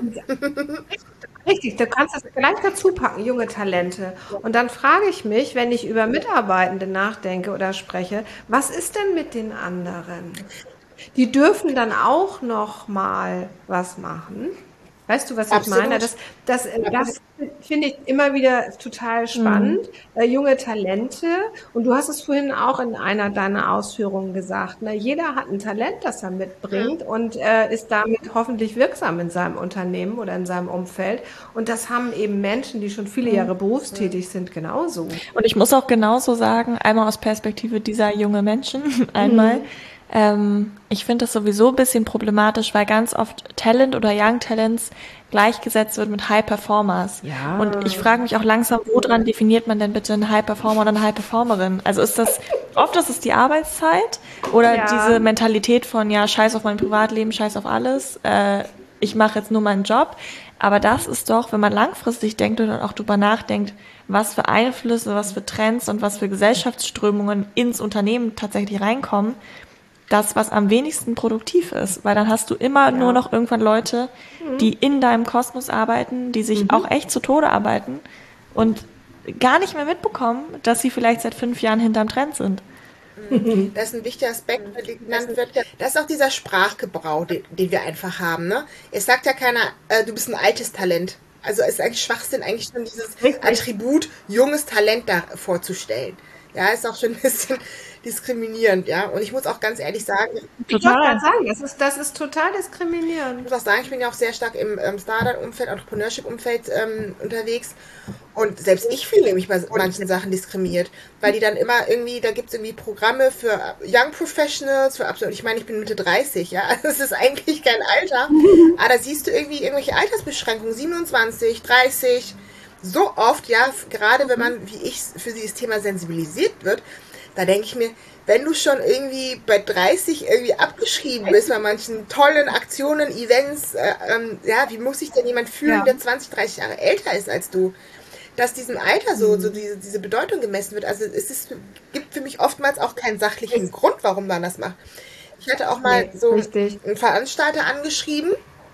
Richtig, du kannst das gleich dazu packen, junge Talente. Und dann frage ich mich, wenn ich über Mitarbeitende nachdenke oder spreche, was ist denn mit den anderen? Die dürfen dann auch noch mal was machen. Weißt du, was ich Absolut. meine? Das, das, äh, das finde ich immer wieder total spannend. Äh, junge Talente. Und du hast es vorhin auch in einer deiner Ausführungen gesagt. Ne? Jeder hat ein Talent, das er mitbringt und äh, ist damit hoffentlich wirksam in seinem Unternehmen oder in seinem Umfeld. Und das haben eben Menschen, die schon viele Jahre berufstätig sind, genauso. Und ich muss auch genauso sagen, einmal aus Perspektive dieser jungen Menschen, einmal, ähm, ich finde das sowieso ein bisschen problematisch, weil ganz oft Talent oder Young Talents gleichgesetzt wird mit High Performers. Ja. Und ich frage mich auch langsam, woran definiert man denn bitte einen High Performer oder eine High Performerin? Also ist das, oft ist es die Arbeitszeit oder Ja. diese Mentalität von, ja, scheiß auf mein Privatleben, scheiß auf alles, äh, ich mache jetzt nur meinen Job. Aber das ist doch, wenn man langfristig denkt und auch drüber nachdenkt, was für Einflüsse, was für Trends und was für Gesellschaftsströmungen ins Unternehmen tatsächlich reinkommen, das, was am wenigsten produktiv ist. Weil dann hast du immer nur noch irgendwann Leute, die in deinem Kosmos arbeiten, die sich auch echt zu Tode arbeiten und gar nicht mehr mitbekommen, dass sie vielleicht seit fünf Jahren hinterm Trend sind. Das ist ein wichtiger Aspekt, der genannt wird. Das ist auch dieser Sprachgebrauch, den, den wir einfach haben. Ne? Es sagt ja keiner, äh, du bist ein altes Talent. Also es ist eigentlich Schwachsinn, eigentlich schon dieses Attribut, junges Talent da vorzustellen. Ja, ist auch schon ein bisschen diskriminierend, ja. Und ich muss auch ganz ehrlich sagen, Ich wollte gerade sagen, das ist, das ist total diskriminierend. ich muss auch sagen, ich bin ja auch sehr stark im ähm, Startup-Umfeld, Entrepreneurship-Umfeld ähm, unterwegs. Und selbst ich fühle mich bei manchen Sachen diskriminiert, weil die dann immer irgendwie, da gibt es irgendwie Programme für Young Professionals, für absolut, ich meine, ich bin Mitte dreißig, ja, das ist eigentlich kein Alter, aber da siehst du irgendwie irgendwelche Altersbeschränkungen, siebenundzwanzig, dreißig, so oft, ja, gerade wenn man, wie ich, für dieses Thema sensibilisiert wird, da denke ich mir, wenn du schon irgendwie bei dreißig irgendwie abgeschrieben bist bei manchen tollen Aktionen, Events, äh, ähm, ja, wie muss sich denn jemand fühlen, Ja. der zwanzig, dreißig Jahre älter ist als du? Dass diesem Alter so, so diese, diese Bedeutung gemessen wird. Also es ist, gibt für mich oftmals auch keinen sachlichen Grund, warum man das macht. Ich hatte auch mal Nee, so richtig. einen Veranstalter angeschrieben.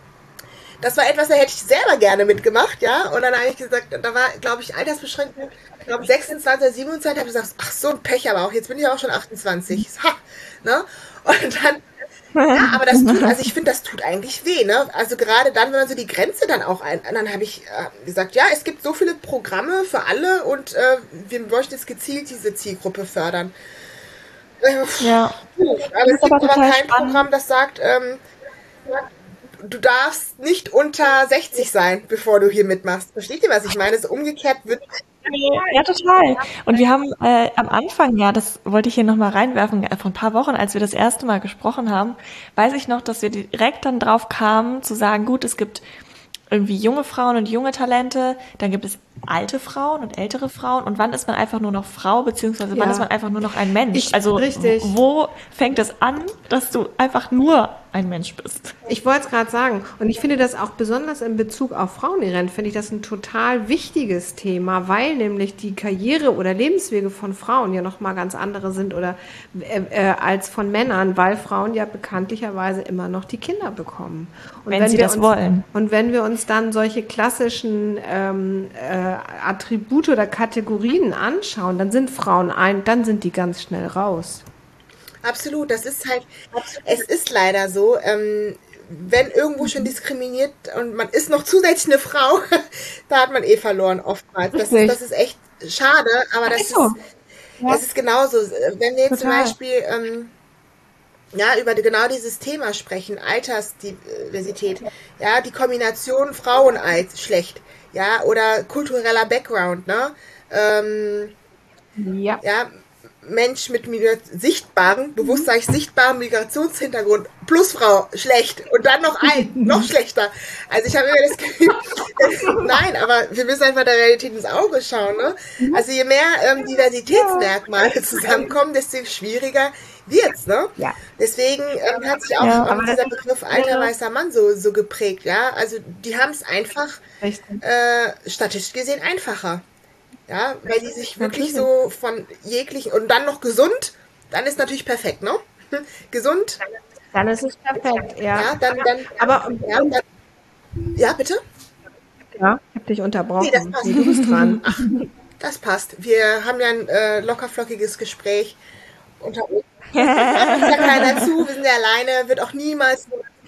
Das war etwas, da hätte ich selber gerne mitgemacht, ja. Und dann habe ich gesagt, da war, glaube ich, Altersbeschränkung, ich glaube sechsundzwanzig, siebenundzwanzig, habe ich gesagt, ach so ein Pech, aber auch jetzt bin ich auch schon achtundzwanzig. Ha, ne? Und dann, ja, aber das tut, also ich finde, das tut eigentlich weh, ne? Also gerade dann, wenn man so die Grenze dann auch ein, dann habe ich äh, gesagt, ja, es gibt so viele Programme für alle und äh, wir möchten jetzt gezielt diese Zielgruppe fördern. Äh, Ja. puh, aber es ist gibt aber aber total kein spannend. Programm, das sagt, ähm, du darfst nicht unter sechzig sein, bevor du hier mitmachst. Versteht ihr, was ich meine? So umgekehrt wird, Nee, ja, total. Und wir haben äh, am Anfang, ja, das wollte ich hier nochmal reinwerfen, äh, vor ein paar Wochen, als wir das erste Mal gesprochen haben, weiß ich noch, dass wir direkt dann drauf kamen, zu sagen, gut, es gibt irgendwie junge Frauen und junge Talente, dann gibt es alte Frauen und ältere Frauen und wann ist man einfach nur noch Frau, beziehungsweise wann Ja. ist man einfach nur noch ein Mensch? Ich- also richtig. wo fängt es an, dass du einfach nur ein Mensch bist? Ich wollte es gerade sagen. Und ich finde das auch besonders in Bezug auf Frauen-Event, finde ich das ein total wichtiges Thema, weil nämlich die Karriere oder Lebenswege von Frauen ja nochmal ganz andere sind oder äh, äh, als von Männern, weil Frauen ja bekanntlicherweise immer noch die Kinder bekommen. Und Wenn sie wir das uns, wollen. Und wenn wir uns dann solche klassischen ähm, äh, Attribute oder Kategorien anschauen, dann sind Frauen ein, dann sind die ganz schnell raus. Absolut, das ist halt, es ist leider so, ähm, wenn irgendwo schon diskriminiert und man ist noch zusätzlich eine Frau, da hat man eh verloren oftmals. Das ist, Richtig. das ist echt schade, aber das Ist so. ist, es ist genauso. Wenn wir jetzt zum Total. Beispiel ähm, ja, über die, genau dieses Thema sprechen, Altersdiversität, ja, die Kombination Frauenalt schlecht, ja, oder kultureller Background, ne? Ähm, Ja. ja, Mensch mit Migra- sichtbaren, bewusst sage ich sichtbaren Migrationshintergrund plus Frau, schlecht. Und dann noch alt, noch schlechter. Also ich habe immer das Gefühl, nein, aber wir müssen einfach der Realität ins Auge schauen. Ne? Also je mehr ähm, Diversitätsmerkmale zusammenkommen, desto schwieriger wird's. Ne? Ja. Deswegen ähm, hat sich auch Ja, ähm, dieser Begriff alter weißer Mann so, so geprägt. Ja, also die haben es einfach Richtig. äh, statistisch gesehen einfacher. Ja, weil die sich wirklich Natürlich. so von jeglichen und dann noch gesund, dann ist natürlich perfekt, ne? Gesund, Dann ist es perfekt, ja. ja, dann, dann, Aber ja, dann, ja, bitte? ja, ich habe dich unterbrochen. Nee, das passt. Nee, du bist dran. Ach, das passt. Wir haben ja ein äh, lockerflockiges Gespräch unter uns. Hört ja keiner zu, wir sind ja alleine, wird auch niemals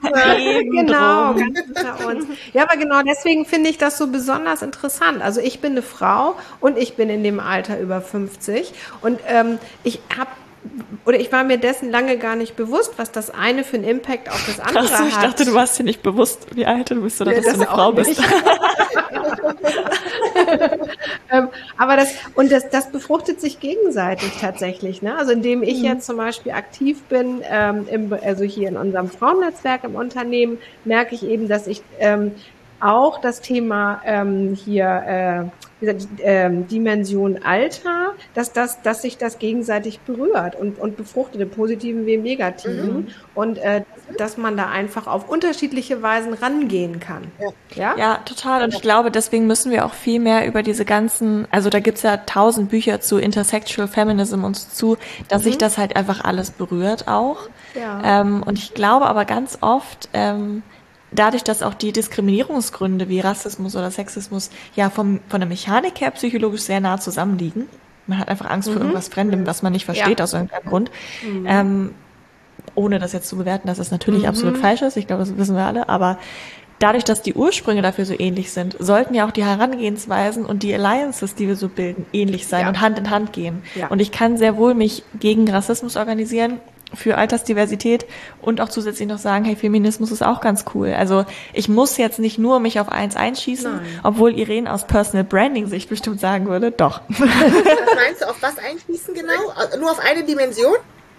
Genau, ganz unter uns. Ja, aber genau deswegen finde ich das so besonders interessant. Also ich bin eine Frau und ich bin in dem Alter über fünfzig und ähm, ich habe oder ich war mir dessen lange gar nicht bewusst, was das eine für einen Impact auf das andere Achso, ich hat. dachte, du warst dir nicht bewusst, wie alt du bist oder Ja, dass du das eine auch Frau nicht. bist. Ähm, aber das, und das, das befruchtet sich gegenseitig tatsächlich, ne? Also indem ich jetzt zum Beispiel aktiv bin, ähm, im, also hier in unserem Frauennetzwerk im Unternehmen, merke ich eben, dass ich ähm, auch das Thema ähm, hier, äh, wie gesagt, ähm, Dimension Alter, dass das, dass sich das gegenseitig berührt und, und befruchtet, im Positiven wie im Negativen. Und äh, dass man da einfach auf unterschiedliche Weisen rangehen kann. Ja? Ja, total. Und ich glaube, deswegen müssen wir auch viel mehr über diese ganzen, also da gibt's ja tausend Bücher zu Intersexual Feminism und zu, dass sich das halt einfach alles berührt auch. Ja. Ähm, und ich glaube aber ganz oft, ähm, dadurch, dass auch die Diskriminierungsgründe wie Rassismus oder Sexismus ja vom, von der Mechanik her psychologisch sehr nah zusammenliegen. Man hat einfach Angst vor irgendwas Fremdem, was man nicht versteht Ja. aus irgendeinem Grund. Ähm, ohne das jetzt zu bewerten, dass es natürlich absolut falsch ist. Ich glaube, das wissen wir alle. Aber dadurch, dass die Ursprünge dafür so ähnlich sind, sollten ja auch die Herangehensweisen und die Alliances, die wir so bilden, ähnlich sein Ja. und Hand in Hand gehen. Ja. Und ich kann sehr wohl mich gegen Rassismus organisieren, für Altersdiversität und auch zusätzlich noch sagen, hey, Feminismus ist auch ganz cool. Also ich muss jetzt nicht nur mich auf eins einschießen, Nein. obwohl Irene aus Personal Branding sich bestimmt sagen würde, doch. Was meinst du, auf was einschließen genau? Nur auf eine Dimension?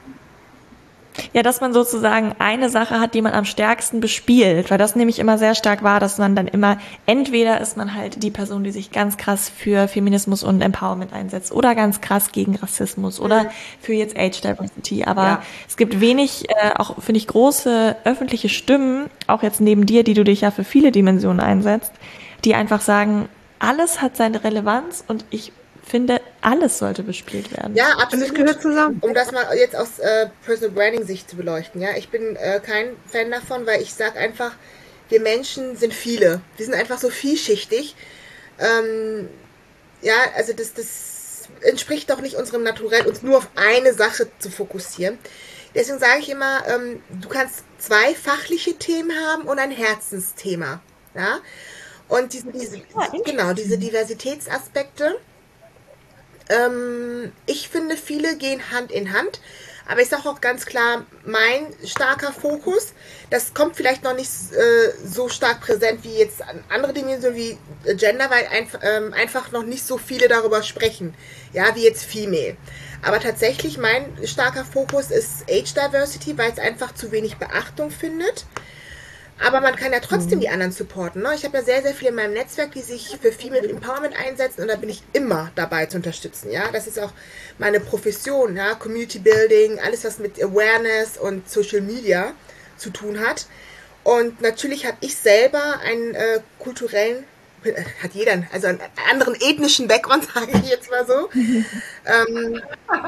Ja, dass man sozusagen eine Sache hat, die man am stärksten bespielt, weil das nämlich immer sehr stark war, dass man dann immer, entweder ist man halt die Person, die sich ganz krass für Feminismus und Empowerment einsetzt oder ganz krass gegen Rassismus oder für jetzt Age Diversity, aber Ja. es gibt wenig, äh, auch finde ich große öffentliche Stimmen, auch jetzt neben dir, die du dich ja für viele Dimensionen einsetzt, die einfach sagen, alles hat seine Relevanz und ich finde, alles sollte bespielt werden. Ja, Und absolut. es gehört zusammen. Um das mal jetzt aus äh, Personal Branding Sicht zu beleuchten, ja, ich bin äh, kein Fan davon, weil ich sag einfach, wir Menschen sind viele. Wir sind einfach so vielschichtig. Ähm, ja, also das, das entspricht doch nicht unserem Naturell, uns nur auf eine Sache zu fokussieren. Deswegen sage ich immer, ähm, du kannst zwei fachliche Themen haben und ein Herzensthema. Ja? Und diese, diese, genau, diese Diversitätsaspekte, ähm, ich finde, viele gehen Hand in Hand, Aber ich sage auch ganz klar, mein starker Fokus, das kommt vielleicht noch nicht äh, so stark präsent wie jetzt andere Dimensionen wie Gender, weil einf ähm, einfach noch nicht so viele darüber sprechen, ja, wie jetzt Female. Aber tatsächlich mein starker Fokus ist Age Diversity, weil es einfach zu wenig Beachtung findet. Aber man kann ja trotzdem mhm. die anderen supporten. Ne? Ich habe ja sehr, sehr viele in meinem Netzwerk, die sich für Female Empowerment einsetzen und da bin ich immer dabei zu unterstützen. Ja, das ist auch meine Profession, ja, Community Building, alles was mit Awareness und Social Media zu tun hat. Und natürlich habe ich selber einen äh, kulturellen, hat jeder, einen, also einen anderen ethnischen Background, sage ich jetzt mal so. ähm,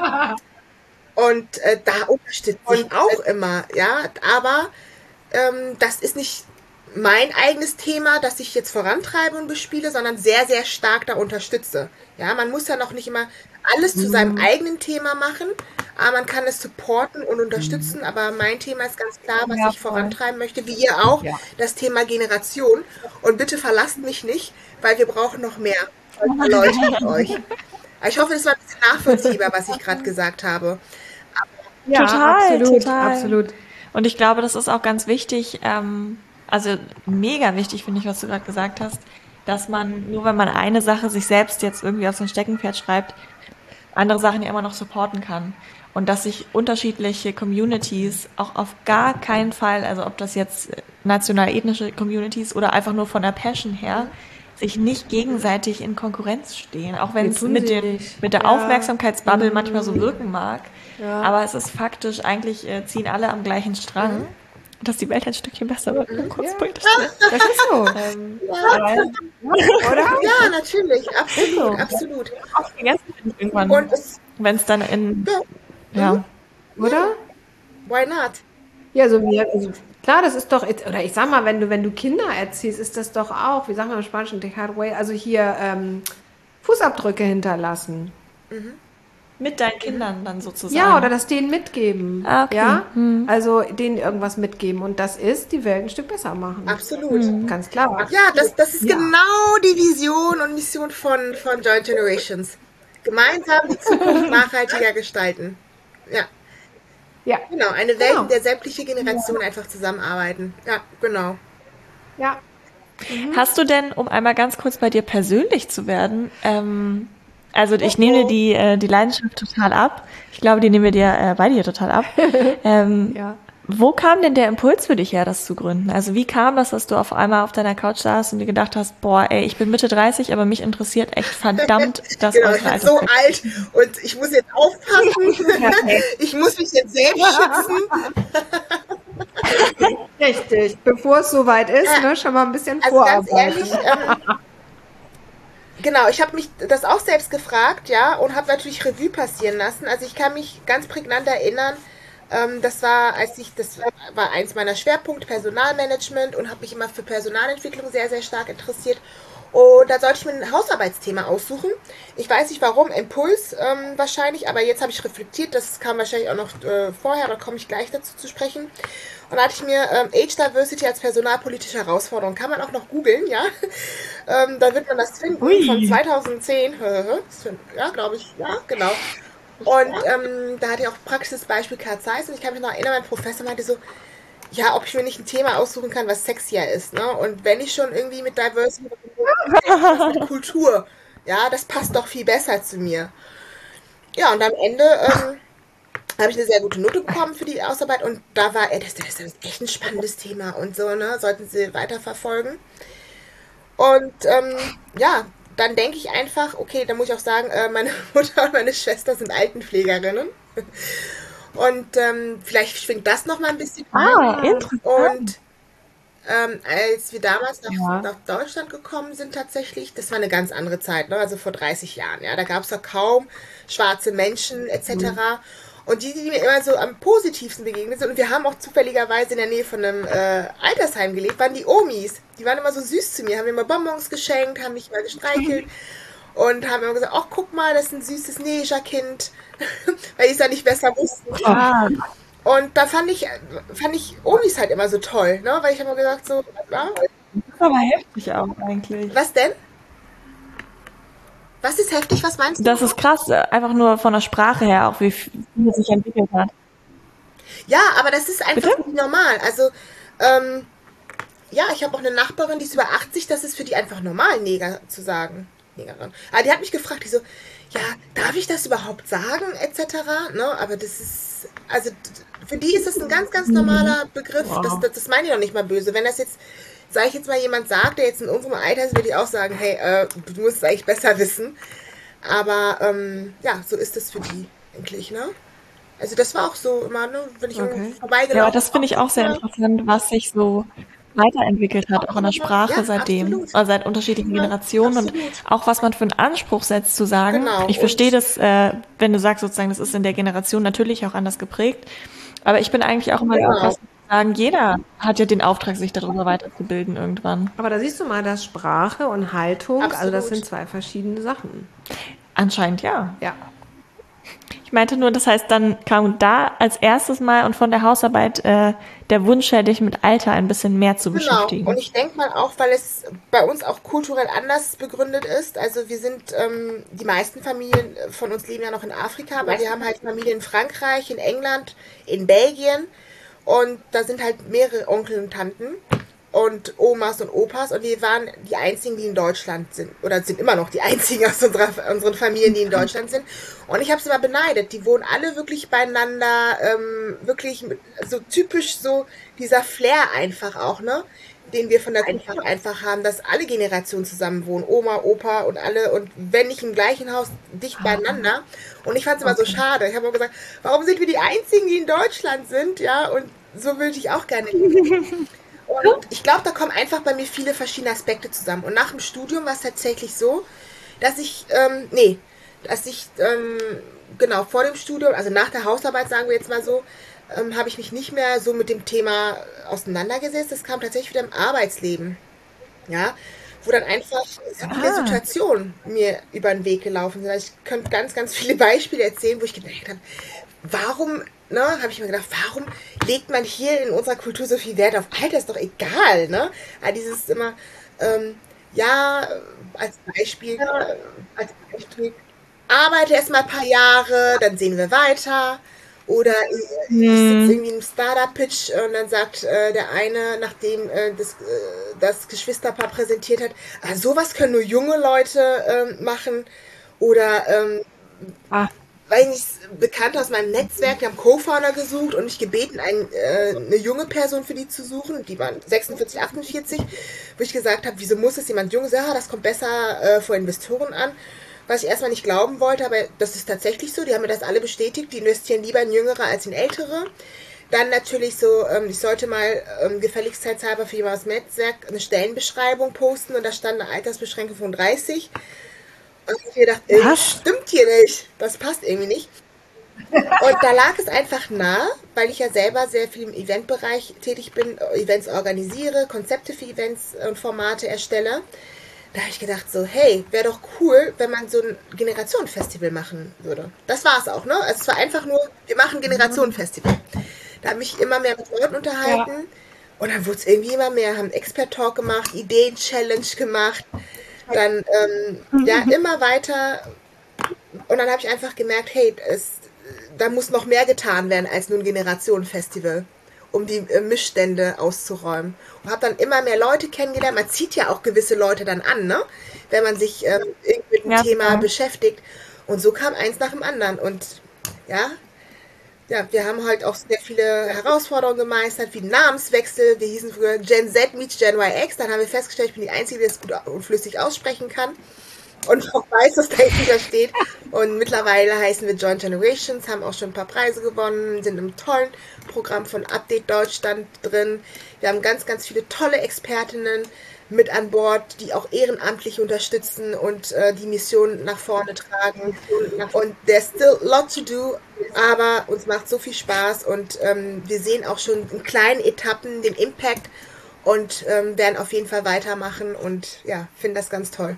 und äh, da unterstütze ich auch immer, ja, aber Ähm, das ist nicht mein eigenes Thema, das ich jetzt vorantreibe und bespiele, sondern sehr, sehr stark da unterstütze. Ja, man muss ja noch nicht immer alles zu seinem eigenen Thema machen, aber man kann es supporten und unterstützen. Aber mein Thema ist ganz klar, was Ja, ich voll. vorantreiben möchte, wie ihr auch, Ja. das Thema Generation. Und bitte verlasst mich nicht, weil wir brauchen noch mehr Leute wie euch. Ich hoffe, es war ein bisschen nachvollziehbar, was ich gerade gesagt habe. Ja, Total, absolut, total. absolut. Und ich glaube, das ist auch ganz wichtig, ähm, also mega wichtig, finde ich, was du gerade gesagt hast, dass man, nur wenn man eine Sache sich selbst jetzt irgendwie auf so ein Steckenpferd schreibt, andere Sachen ja immer noch supporten kann. Und dass sich unterschiedliche Communities auch auf gar keinen Fall, also ob das jetzt national-ethnische Communities oder einfach nur von der Passion her, sich nicht gegenseitig in Konkurrenz stehen. Auch wenn Nee, es tun mit, sie den, nicht. mit der Ja. Aufmerksamkeitsbubble manchmal so wirken mag. Ja. Aber es ist faktisch, eigentlich äh, ziehen alle am gleichen Strang, dass die Welt ein Stückchen besser wird. Um kurz politisch zu werden. Das ist so. Ähm, Ja, Oder? ja, natürlich, absolut, so. absolut. auch vergessen finde ich irgendwann, Und es, wenn es dann in, ja, ja, Oder? why not? Ja, so wie, also klar, das ist doch, oder ich sag mal, wenn du, wenn du Kinder erziehst, ist das doch auch, wie sagen wir im Spanischen, dejar huella, also hier ähm, Fußabdrücke hinterlassen. mit deinen Kindern dann sozusagen. Ja, oder das denen mitgeben. Ah, okay. Ja, also denen irgendwas mitgeben und das ist, die Welt ein Stück besser machen. Absolut. Ganz klar. Ja, das, das ist Ja. genau die Vision und Mission von, von Joint Generations. Gemeinsam die Zukunft nachhaltiger gestalten. Ja, Ja, genau. Eine Welt, Genau. in der sämtliche Generationen einfach zusammenarbeiten. Ja, genau. ja. Hast du denn, um einmal ganz kurz bei dir persönlich zu werden, ähm, also ich nehme dir die, äh, die Leidenschaft total ab. Ich glaube, die nehmen wir dir äh, beide hier total ab. ähm, Ja. Wo kam denn der Impuls für dich her, das zu gründen? Also wie kam das, dass du auf einmal auf deiner Couch saßt und dir gedacht hast, boah, ey, ich bin Mitte dreißig, aber mich interessiert echt verdammt das Genau, ich äußere bin so Altersspektrum. alt und ich muss jetzt aufpassen. Ich muss mich jetzt selbst schützen. Richtig. Bevor es soweit ist, ne, schon mal ein bisschen Also ganz vorarbeiten. ehrlich, ähm, genau, ich habe mich das auch selbst gefragt, ja, und habe natürlich Revue passieren lassen. Also ich kann mich ganz prägnant erinnern, ähm, das war, als ich, das war eins meiner Schwerpunkte, Personalmanagement, und habe mich immer für Personalentwicklung sehr, sehr stark interessiert. Und da sollte ich mir ein Hausarbeitsthema aussuchen. Ich weiß nicht warum, Impuls ähm, wahrscheinlich, aber jetzt habe ich reflektiert, das kam wahrscheinlich auch noch äh, vorher, da komme ich gleich dazu zu sprechen. Und da hatte ich mir ähm, Age Diversity als personalpolitische Herausforderung, kann man auch noch googeln, ja. ähm, da wird man das finden, Ui. von zweitauszehn, ja, glaube ich, ja, genau. Und ähm, da hatte ich auch praktisches Beispiel Carl Zeiss und ich kann mich noch erinnern, mein Professor meinte so, ja, ob ich mir nicht ein Thema aussuchen kann, was sexier ist, ne? Und wenn ich schon irgendwie mit Diversity, mit Kultur, ja, das passt doch viel besser zu mir. Ja, und am Ende ähm, habe ich eine sehr gute Note bekommen für die Ausarbeit und da war, ey, das, das ist echt ein spannendes Thema und so, ne? Sollten Sie weiterverfolgen. Und ähm, ja, dann denke ich einfach, okay, da muss ich auch sagen, äh, meine Mutter und meine Schwester sind Altenpflegerinnen. Und ähm, vielleicht schwingt das nochmal ein bisschen. Ah, interessant. Und ähm, als wir damals nach, Ja. nach Deutschland gekommen sind tatsächlich, das war eine ganz andere Zeit, ne? Also vor dreißig Jahren. Ja, da gab es ja kaum schwarze Menschen et cetera. Und die, die mir immer so am positivsten begegnet sind, und wir haben auch zufälligerweise in der Nähe von einem äh, Altersheim gelebt, waren die Omis. Die waren immer so süß zu mir, haben mir immer Bonbons geschenkt, haben mich mal gestreichelt und haben immer gesagt, ach, guck mal, das ist ein süßes Negerkind, weil die es ja nicht besser wussten. Ah, Und da fand ich, fand ich Omis halt immer so toll, ne? Weil ich habe immer gesagt, so, ja, das ist aber heftig auch eigentlich. was denn? Was ist heftig, was meinst du? Das ist krass, äh, einfach nur von der Sprache her, auch wie viel es sich entwickelt hat. Ja, aber das ist einfach Bitte? nicht normal. Also, ähm, ja, ich habe auch eine Nachbarin, die ist über achtzig, das ist für die einfach normal, Neger zu sagen. Negerin. Aber die hat mich gefragt, die so, ja, darf ich das überhaupt sagen, et cetera. Ne? Aber das ist, also für die ist das ein ganz, ganz normaler Begriff. Wow. Das, das, das meine ich auch nicht mal böse. Wenn das jetzt, sage ich jetzt mal, jemand sagt, der jetzt in unserem Alter ist, würde ich auch sagen, hey, äh, du musst es eigentlich besser wissen. Aber ähm, ja, so ist es für die eigentlich, ne? Also das war auch so immer, ne, wenn ich Okay. vorbeigelaufen Ja, aber das finde ich auch sehr interessant, was sich so weiterentwickelt hat, auch in der Sprache Ja, seitdem, absolut. oder seit unterschiedlichen Ja, Generationen und absolut. auch was man für einen Anspruch setzt zu sagen. Genau, Ich und- verstehe das, äh, wenn du sagst sozusagen, das ist in der Generation natürlich auch anders geprägt, aber ich bin eigentlich auch immer der Genau. Auffassung zu sagen, jeder hat ja den Auftrag, sich darüber weiterzubilden irgendwann. Aber da siehst du mal, dass Sprache und Haltung, also das Absolut. sind zwei verschiedene Sachen. Anscheinend ja. Ja. Ich meinte nur, das heißt, dann kam da als erstes Mal und von der Hausarbeit äh, der Wunsch her, dich mit Alter ein bisschen mehr zu Genau, beschäftigen. und ich denke mal auch, weil es bei uns auch kulturell anders begründet ist. Also wir sind, ähm, die meisten Familien von uns leben ja noch in Afrika, aber wir haben halt Familien in Frankreich, in England, in Belgien und da sind halt mehrere Onkel und Tanten und Omas und Opas und wir waren die einzigen, die in Deutschland sind oder sind immer noch die einzigen aus unserer, unseren Familien, die in Deutschland sind und ich habe sie immer beneidet, die wohnen alle wirklich beieinander, ähm, wirklich mit, so typisch so dieser Flair einfach auch, ne, den wir von der Kultur einfach haben, dass alle Generationen zusammen wohnen, Oma, Opa und alle und wenn nicht im gleichen Haus, dicht beieinander und ich fand es immer so schade, ich habe auch gesagt, warum sind wir die einzigen, die in Deutschland sind, ja, und so würde ich auch gerne leben. Und ich glaube, da kommen einfach bei mir viele verschiedene Aspekte zusammen. Und nach dem Studium war es tatsächlich so, dass ich, ähm, nee, dass ich, ähm, genau, vor dem Studium, also nach der Hausarbeit, sagen wir jetzt mal so, ähm, habe ich mich nicht mehr so mit dem Thema auseinandergesetzt. Das kam tatsächlich wieder im Arbeitsleben. Ja, wo dann einfach so viele Ah. Situationen mir über den Weg gelaufen sind. Also ich könnte ganz, ganz viele Beispiele erzählen, wo ich gedacht habe, warum, ne, habe ich mir gedacht, warum legt man hier in unserer Kultur so viel Wert auf Alter? Ist doch egal, ne? Aber dieses immer, ähm, ja, als Beispiel, äh, als Beispiel, arbeite erst mal ein paar Jahre, dann sehen wir weiter. Oder ich, ich sitze irgendwie im Startup-Pitch und dann sagt äh, der eine, nachdem äh, das, äh, das Geschwisterpaar präsentiert hat, ah, sowas können nur junge Leute ähm, machen. Oder ähm, Ah. weiß nicht, Bekannte aus meinem Netzwerk, die haben Co-Founder gesucht und mich gebeten, ein, äh, eine junge Person für die zu suchen. Die waren sechsundvierzig, achtundvierzig, wo ich gesagt habe, wieso muss es jemand Junges? Ja, das kommt besser äh, vor Investoren an. Was ich erstmal nicht glauben wollte, aber das ist tatsächlich so. Die haben mir das alle bestätigt. Die investieren lieber in Jüngere als in Ältere. Dann natürlich so, ähm, ich sollte mal ähm, gefälligkeitshalber für jemand aus dem Netzwerk eine Stellenbeschreibung posten und da stand eine Altersbeschränkung von dreißig. Und ich habe gedacht, ey, Was? stimmt hier nicht. Das passt irgendwie nicht. Und da lag es einfach nah, weil ich ja selber sehr viel im Eventbereich tätig bin, Events organisiere, Konzepte für Events und Formate erstelle. Da habe ich gedacht so, hey, wäre doch cool, wenn man so ein Generationenfestival machen würde. Das war es auch, ne? Also es war einfach nur, wir machen ein Generationenfestival. Da habe ich immer mehr mit Leuten unterhalten. Ja. Und dann wurde es irgendwie immer mehr, haben Expert-Talk gemacht, Ideen-Challenge gemacht. Dann, ähm, ja, immer weiter. Und dann habe ich einfach gemerkt, hey, es, da muss noch mehr getan werden als nur ein Generationenfestival, um die äh, Missstände auszuräumen. Und habe dann immer mehr Leute kennengelernt. Man zieht ja auch gewisse Leute dann an, ne? Wenn man sich ähm, mit dem Ja, Thema klar. beschäftigt. Und so kam eins nach dem anderen. Und ja, ja, wir haben halt auch sehr viele Herausforderungen gemeistert, wie Namenswechsel. Wir hießen früher Gen Z meets Gen Y X. Dann haben wir festgestellt, ich bin die Einzige, die das gut und flüssig aussprechen kann. Und auch weiß, was dahinter steht. Und mittlerweile heißen wir Joint Generations, haben auch schon ein paar Preise gewonnen, sind im tollen Programm von Update Deutschland drin. Wir haben ganz, ganz viele tolle Expertinnen mit an Bord, die auch ehrenamtlich unterstützen und äh, die Mission nach vorne tragen. Und there's still a lot to do, aber uns macht so viel Spaß und ähm, wir sehen auch schon in kleinen Etappen den Impact und ähm, werden auf jeden Fall weitermachen und ja, finde das ganz toll.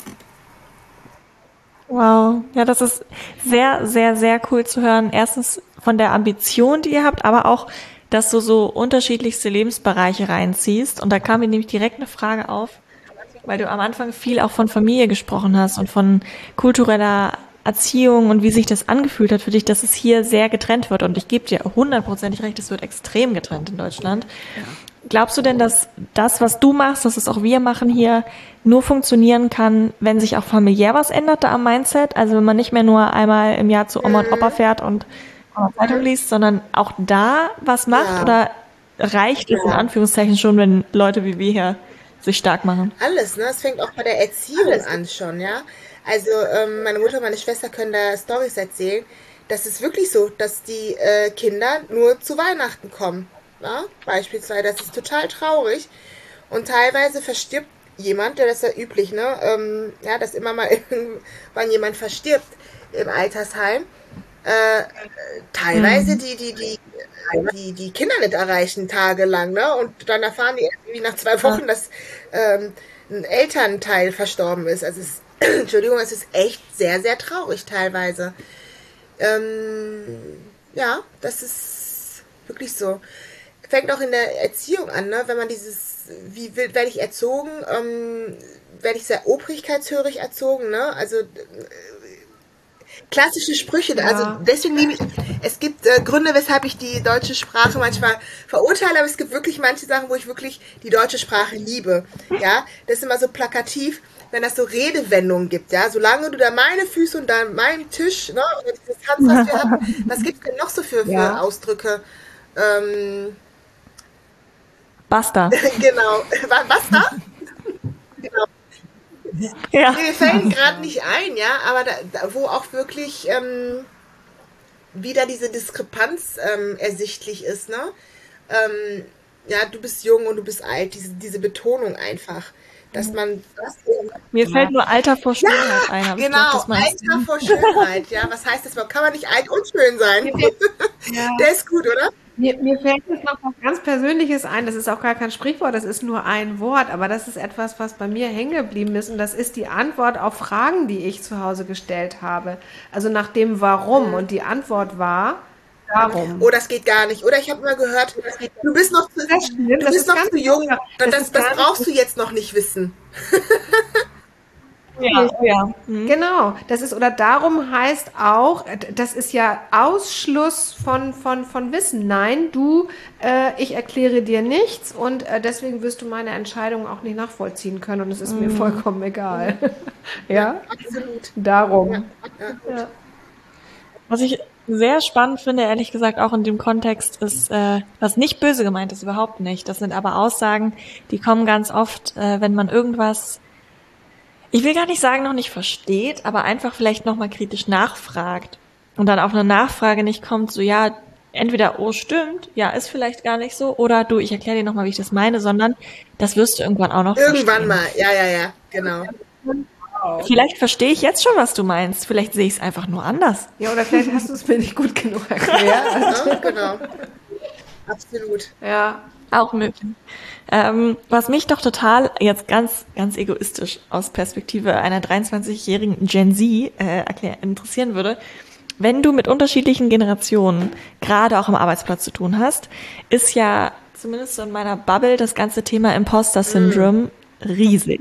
Wow, ja, das ist sehr, sehr, sehr cool zu hören. Erstens von der Ambition, die ihr habt, aber auch, dass du so unterschiedlichste Lebensbereiche reinziehst. Und da kam mir nämlich direkt eine Frage auf, weil du am Anfang viel auch von Familie gesprochen hast und von kultureller Erziehung und wie sich das angefühlt hat für dich, dass es hier sehr getrennt wird. Und ich gebe dir hundertprozentig recht, es wird extrem getrennt in Deutschland. Ja. Glaubst du denn, dass das, was du machst, dass es auch wir machen hier, nur funktionieren kann, wenn sich auch familiär was ändert da am Mindset? Also wenn man nicht mehr nur einmal im Jahr zu Oma und Opa fährt und Zeitung liest, sondern auch da was macht? Ja. Oder reicht es in Anführungszeichen schon, wenn Leute wie wir hier sich stark machen? Alles, ne? Es fängt auch bei der Erziehung Alles. an schon, ja. Also ähm, meine Mutter und meine Schwester können da Storys erzählen. Das ist wirklich so, dass die äh, Kinder nur zu Weihnachten kommen. Ja? Beispielsweise, das ist total traurig. Und teilweise verstirbt jemand, das ist ja üblich, ne? Ähm, ja, dass immer mal irgendwann jemand verstirbt im Altersheim. Äh, teilweise mhm. die, die, die, die, die Kinder nicht erreichen tagelang, ne? Und dann erfahren die irgendwie nach zwei Wochen, dass ähm, ein Elternteil verstorben ist. Also es ist, Entschuldigung, es ist echt sehr, sehr traurig teilweise. Ähm, ja, das ist wirklich so. Fängt auch in der Erziehung an, ne? Wenn man dieses, wie werde ich erzogen, ähm, werde ich sehr obrigkeitshörig erzogen, ne? Also äh, klassische Sprüche, ja. Also deswegen nehme ich, es gibt äh, Gründe, weshalb ich die deutsche Sprache manchmal verurteile, aber es gibt wirklich manche Sachen, wo ich wirklich die deutsche Sprache liebe, ja, das ist immer so plakativ, wenn das so Redewendungen gibt, ja, solange du da meine Füße und da meinen Tisch, ne, oder dieses Tanz, was wir hatten, was gibt es denn noch so für, für ja. Ausdrücke? Ähm, Basta. Genau, Basta? Genau. Ja. Mir fällt gerade nicht ein, ja, aber da, da, wo auch wirklich ähm, wieder diese Diskrepanz ähm, ersichtlich ist, ne? Ähm, ja, du bist jung und du bist alt, diese, diese Betonung einfach, dass man... Das, Mir ja. fällt nur Alter vor Schönheit ja, ein. Genau, gedacht, Alter vor Schönheit, ja, was heißt das? Kann man nicht alt und schön sein? Ja. Der ist gut, oder? Mir, mir fällt jetzt noch was ganz Persönliches ein, das ist auch gar kein Sprichwort, das ist nur ein Wort, aber das ist etwas, was bei mir hängen geblieben ist und das ist die Antwort auf Fragen, die ich zu Hause gestellt habe. Also nach dem Warum und die Antwort war, darum. Oh, das geht gar nicht. Oder ich habe mal gehört, du bist noch zu, du bist noch zu jung, das, das, das brauchst du jetzt noch nicht wissen. Ja, ja. Mhm. Genau, das ist, oder darum heißt auch, das ist ja Ausschluss von, von, von Wissen. Nein, du, äh, ich erkläre dir nichts und äh, deswegen wirst du meine Entscheidung auch nicht nachvollziehen können und es ist mhm. mir vollkommen egal. Ja, ja? Absolut. Darum. Ja. Ja. Ja. Was ich sehr spannend finde, ehrlich gesagt, auch in dem Kontext, ist, äh, was nicht böse gemeint ist, überhaupt nicht. Das sind aber Aussagen, die kommen ganz oft, äh, wenn man irgendwas, ich will gar nicht sagen, noch nicht versteht, aber einfach vielleicht nochmal kritisch nachfragt und dann auf eine Nachfrage nicht kommt, so ja, entweder, oh stimmt, ja, ist vielleicht gar nicht so, oder du, ich erkläre dir nochmal, wie ich das meine, sondern das wirst du irgendwann auch noch Irgendwann verstehen. mal, ja, ja, ja, genau. Vielleicht verstehe ich jetzt schon, was du meinst, vielleicht sehe ich es einfach nur anders. Ja, oder vielleicht hast du es mir nicht gut genug erklärt. Ja, genau. Absolut. Ja. Auch möglich. Ähm, was mich doch total jetzt ganz, ganz egoistisch aus Perspektive einer dreiundzwanzigjährigen Gen Z äh, erklär, interessieren würde, wenn du mit unterschiedlichen Generationen gerade auch am Arbeitsplatz zu tun hast, ist ja zumindest so in meiner Bubble das ganze Thema Imposter Syndrome mm. riesig.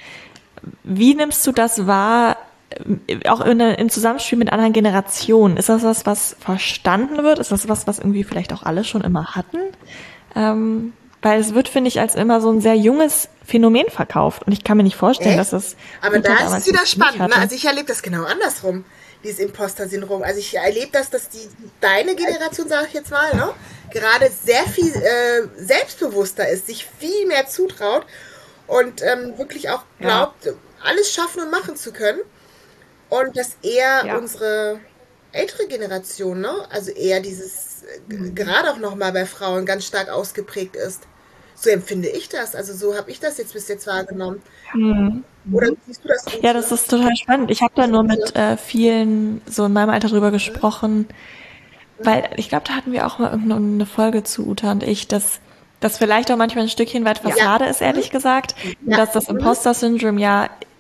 Wie nimmst du das wahr, auch in, im Zusammenspiel mit anderen Generationen? Ist das was, was verstanden wird? Ist das was, was irgendwie vielleicht auch alle schon immer hatten? Ähm, weil es wird, finde ich, als immer so ein sehr junges Phänomen verkauft. Und ich kann mir nicht vorstellen, Echt? dass es... Aber da ist es wieder spannend. Ne? Also ich erlebe das genau andersrum, dieses Imposter-Syndrom. Also ich erlebe das, dass die deine Generation, sage ich jetzt mal, ne, gerade sehr viel äh, selbstbewusster ist, sich viel mehr zutraut und ähm, wirklich auch glaubt, ja. alles schaffen und machen zu können. Und dass eher ja. unsere ältere Generation, ne, also eher dieses Mhm. gerade auch nochmal bei Frauen ganz stark ausgeprägt ist. So empfinde ich das. Also so habe ich das jetzt bis jetzt wahrgenommen. Mhm. Oder siehst du das? Ja, das ist total spannend. Ich habe da nur mit äh, vielen so in meinem Alter drüber gesprochen, mhm. weil ich glaube, da hatten wir auch mal irgendeine Folge zu, Uta und ich, dass das vielleicht auch manchmal ein Stückchen weit Fassade ja. ist, ehrlich mhm. gesagt. Ja. Dass das Imposter-Syndrom ja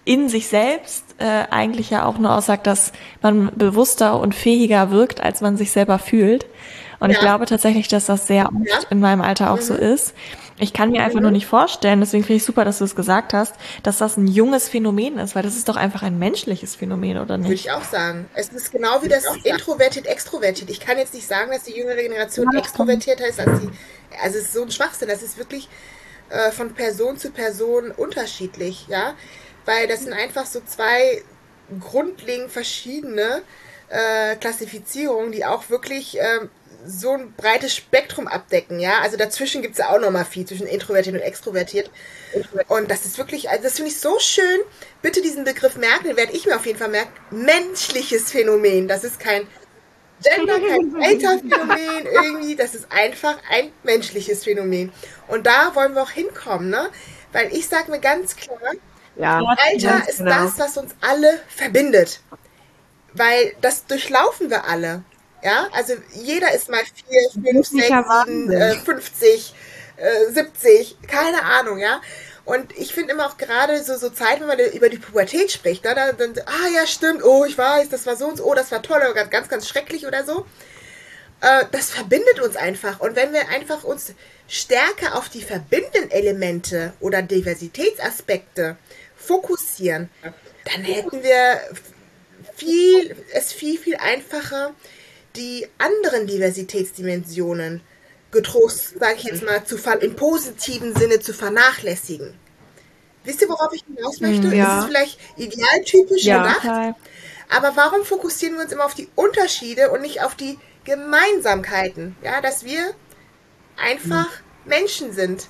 in sich selbst äh, eigentlich ja auch nur aussagt, dass man bewusster und fähiger wirkt, als man sich selber fühlt. Und ja. ich glaube tatsächlich, dass das sehr oft ja. in meinem Alter auch mhm. so ist. Ich kann mir einfach mhm. nur nicht vorstellen, deswegen finde ich super, dass du es gesagt hast, dass das ein junges Phänomen ist, weil das ist doch einfach ein menschliches Phänomen, oder nicht? Würde ich auch sagen. Es ist genau wie das introvertiert, extrovertiert. Ich kann jetzt nicht sagen, dass die jüngere Generation ja, extrovertierter ist als die, also es ist so ein Schwachsinn, das ist wirklich äh, von Person zu Person unterschiedlich, ja, weil das sind einfach so zwei grundlegend verschiedene äh, Klassifizierungen, die auch wirklich äh, so ein breites Spektrum abdecken, ja, also dazwischen gibt es ja auch nochmal viel, zwischen introvertiert und extrovertiert und das ist wirklich, also das finde ich so schön, bitte diesen Begriff merken, den werde ich mir auf jeden Fall merken, menschliches Phänomen, das ist kein Gender, kein Alter-Phänomen irgendwie, das ist einfach ein menschliches Phänomen und da wollen wir auch hinkommen, ne, weil ich sage mir ganz klar, ja, Alter ist genau. das, was uns alle verbindet, weil das durchlaufen wir alle. Ja, also jeder ist mal vier, fünf, sechs, sieben, äh, fünfzig, äh, siebzig, keine Ahnung, ja. Und ich finde immer auch gerade so, so Zeit, wenn man über die Pubertät spricht, ne, dann, dann, ah ja, stimmt, oh, ich weiß, das war so und so, oh, das war toll, oder ganz, ganz schrecklich oder so. Äh, das verbindet uns einfach. Und wenn wir einfach uns stärker auf die verbindenden Elemente oder Diversitätsaspekte fokussieren, dann hätten wir viel, es viel, viel einfacher, die anderen Diversitätsdimensionen getrost, sage ich jetzt mal, zu im positiven Sinne zu vernachlässigen. Wisst ihr, worauf ich hinaus möchte? Ja. Das ist vielleicht idealtypisch ja, gedacht, okay. aber warum fokussieren wir uns immer auf die Unterschiede und nicht auf die Gemeinsamkeiten? Ja, dass wir einfach mhm. Menschen sind.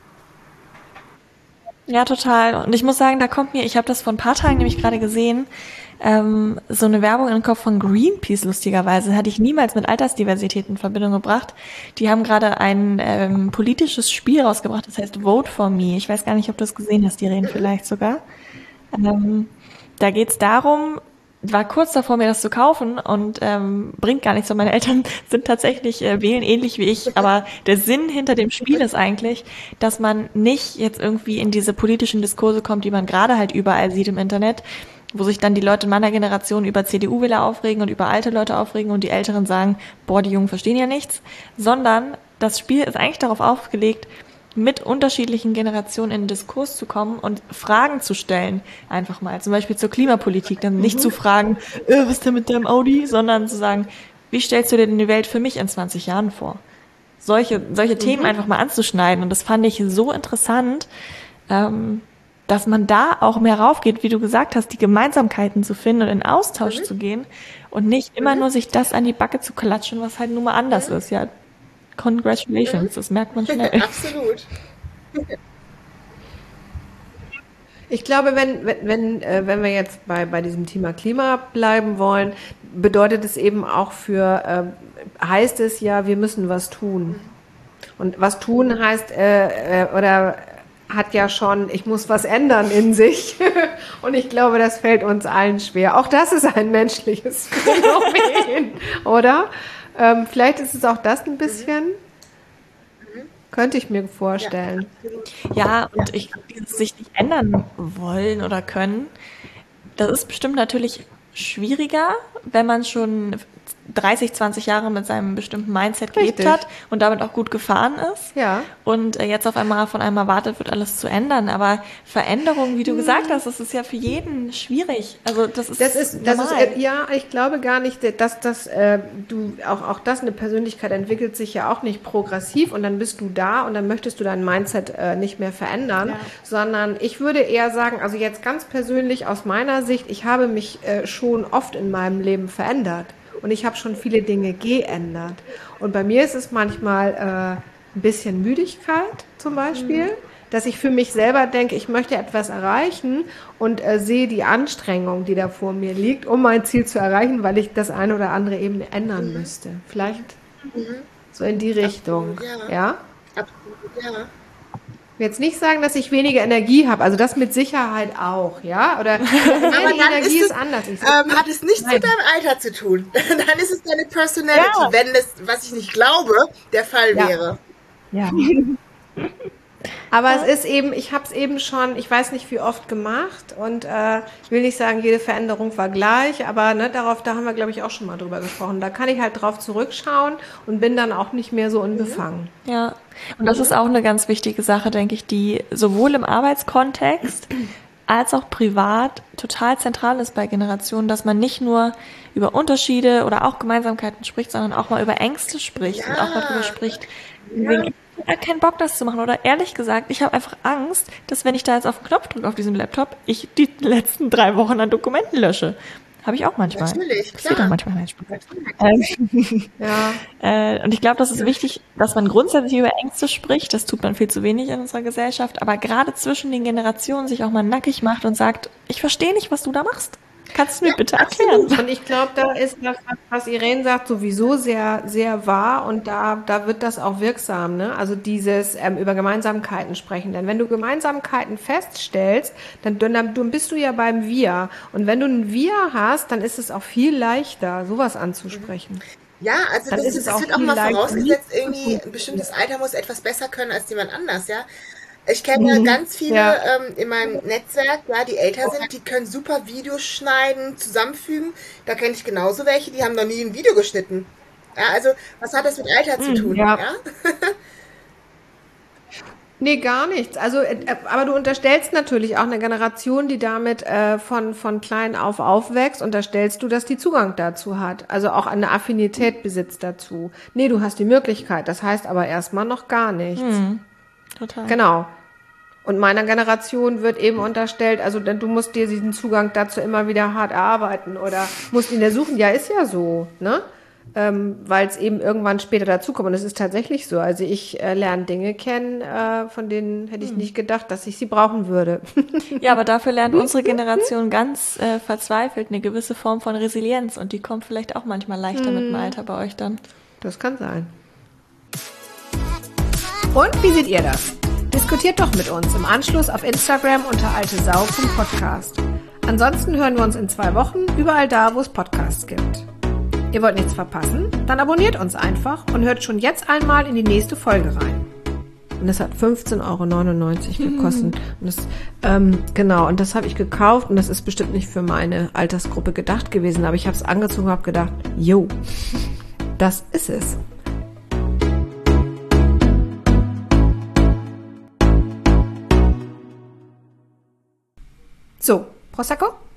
Ja, total. Und ich muss sagen, da kommt mir, ich habe das vor ein paar Tagen nämlich gerade gesehen, ähm, so eine Werbung in den Kopf von Greenpeace, lustigerweise. Hatte ich niemals mit Altersdiversität in Verbindung gebracht. Die haben gerade ein ähm, politisches Spiel rausgebracht, das heißt Vote for Me. Ich weiß gar nicht, ob du es gesehen hast, die reden vielleicht sogar. Ähm, da geht's darum, war kurz davor, mir das zu kaufen und ähm, bringt gar nichts, weil meine Eltern sind tatsächlich äh, wählen ähnlich wie ich, aber der Sinn hinter dem Spiel ist eigentlich, dass man nicht jetzt irgendwie in diese politischen Diskurse kommt, die man gerade halt überall sieht im Internet, wo sich dann die Leute in meiner Generation über C D U-Wähler aufregen und über alte Leute aufregen und die Älteren sagen, boah, die Jungen verstehen ja nichts, sondern das Spiel ist eigentlich darauf aufgelegt, mit unterschiedlichen Generationen in den Diskurs zu kommen und Fragen zu stellen, einfach mal. Zum Beispiel zur Klimapolitik, dann nicht mhm. zu fragen, äh, was ist denn mit deinem Audi, sondern zu sagen, wie stellst du dir denn die Welt für mich in zwanzig Jahren vor? Solche, solche mhm. Themen einfach mal anzuschneiden. Und das fand ich so interessant, ähm, dass man da auch mehr raufgeht, wie du gesagt hast, die Gemeinsamkeiten zu finden und in Austausch mhm. zu gehen und nicht immer mhm. nur sich das an die Backe zu klatschen, was halt nun mal anders mhm. ist, ja. Congratulations, das merkt man schnell. Absolut. Ich glaube, wenn, wenn, wenn, äh, wenn wir jetzt bei, bei diesem Thema Klima bleiben wollen, bedeutet es eben auch für, äh, heißt es ja, wir müssen was tun. Und was tun heißt, äh, äh, oder hat ja schon, ich muss was ändern in sich. Und ich glaube, das fällt uns allen schwer. Auch das ist ein menschliches Phänomen, oder? Ähm, vielleicht ist es auch das ein bisschen, mhm. könnte ich mir vorstellen. Ja, ja und ich dieses sich nicht ändern wollen oder können, das ist bestimmt natürlich schwieriger, wenn man schon dreißig, zwanzig Jahre mit seinem bestimmten Mindset gelebt Richtig. hat und damit auch gut gefahren ist. Ja. Und jetzt auf einmal von einem erwartet wird, alles zu ändern. Aber Veränderung, wie du hm. gesagt hast, das ist ja für jeden schwierig. Also das ist das ist, das ist äh, ja, ich glaube gar nicht, dass das äh, du auch auch das eine Persönlichkeit entwickelt sich ja auch nicht progressiv und dann bist du da und dann möchtest du dein Mindset äh, nicht mehr verändern, ja. sondern ich würde eher sagen, also jetzt ganz persönlich aus meiner Sicht, ich habe mich äh, schon oft in meinem Leben verändert. Und ich habe schon viele Dinge geändert. Und bei mir ist es manchmal äh, ein bisschen Müdigkeit zum Beispiel, mhm. dass ich für mich selber denke, ich möchte etwas erreichen und äh, sehe die Anstrengung, die da vor mir liegt, um mein Ziel zu erreichen, weil ich das eine oder andere eben ändern mhm. müsste. Vielleicht mhm. so in die Richtung. Absolut, ja? ja? Absolut, ja. Jetzt nicht sagen, dass ich weniger Energie habe, also das mit Sicherheit auch, ja? Oder aber die Energie ist, es, ist anders. Ich sag, ähm, hat es nichts nein. mit deinem Alter zu tun. Dann ist es deine Personality, ja. wenn das, was ich nicht glaube, der Fall ja. wäre. Ja. Aber ja. es ist eben, ich habe es eben schon, ich weiß nicht wie oft gemacht und äh, ich will nicht sagen, jede Veränderung war gleich, aber ne, darauf, da haben wir, glaube ich, auch schon mal drüber gesprochen. Da kann ich halt drauf zurückschauen und bin dann auch nicht mehr so unbefangen. Ja, und das ist auch eine ganz wichtige Sache, denke ich, die sowohl im Arbeitskontext als auch privat total zentral ist bei Generationen, dass man nicht nur über Unterschiede oder auch Gemeinsamkeiten spricht, sondern auch mal über Ängste spricht Ja. und auch mal darüber spricht, wegen, ich habe keinen Bock, das zu machen. Oder ehrlich gesagt, ich habe einfach Angst, dass wenn ich da jetzt auf den Knopf drücke auf diesem Laptop, ich die letzten drei Wochen an Dokumenten lösche. Habe ich auch manchmal. Natürlich, das wird auch manchmal ein Spaß. Ja. äh, und ich glaube, das ist wichtig, dass man grundsätzlich über Ängste spricht. Das tut man viel zu wenig in unserer Gesellschaft. Aber gerade zwischen den Generationen sich auch mal nackig macht und sagt, ich verstehe nicht, was du da machst. Kannst du mir Ja, bitte erklären? Und ich glaube, da ist das, was Irene sagt, sowieso sehr, sehr wahr und da, da wird das auch wirksam, ne? Also dieses ähm, über Gemeinsamkeiten sprechen. Denn wenn du Gemeinsamkeiten feststellst, dann, dann, dann bist du ja beim Wir. Und wenn du ein Wir hast, dann ist es auch viel leichter, sowas anzusprechen. Ja, also Dann das, ist es das auch wird auch viel mal leichter. vorausgesetzt, irgendwie ein bestimmtes Alter muss etwas besser können als jemand anders, ja. Ich kenne ganz viele Ja. ähm, in meinem Netzwerk, ja, die älter sind, die können super Videos schneiden, zusammenfügen. Da kenne ich genauso welche, die haben noch nie ein Video geschnitten. Ja, also was hat das mit Alter zu tun? ja. Ja? Nee, gar nichts. Also, äh, aber du unterstellst natürlich auch eine Generation, die damit äh, von, von klein auf aufwächst, unterstellst du, dass die Zugang dazu hat. Also auch eine Affinität besitzt dazu. Nee, du hast die Möglichkeit. Das heißt aber erstmal noch gar nichts. Hm, total. Genau. Und meiner Generation wird eben unterstellt, also du musst dir diesen Zugang dazu immer wieder hart erarbeiten oder musst ihn ersuchen. Ja, ist ja so, ne? Ähm, weil es eben irgendwann später dazukommt. Und es ist tatsächlich so. Also ich äh, lerne Dinge kennen, äh, von denen hätte ich nicht gedacht, dass ich sie brauchen würde. Ja, aber dafür lernt unsere Generation ganz äh, verzweifelt eine gewisse Form von Resilienz und die kommt vielleicht auch manchmal leichter mit dem Alter bei euch dann. Das kann sein. Und wie seht ihr das? Diskutiert doch mit uns im Anschluss auf Instagram unter altesau punkt podcast. Ansonsten hören wir uns in zwei Wochen überall da, wo es Podcasts gibt. Ihr wollt nichts verpassen? Dann abonniert uns einfach und hört schon jetzt einmal in die nächste Folge rein. Und das hat fünfzehn Euro neunundneunzig gekostet. Und das, ähm, genau, und das habe ich gekauft und das ist bestimmt nicht für meine Altersgruppe gedacht gewesen, aber ich habe es angezogen und habe gedacht, jo, das ist es. So, Prosecco?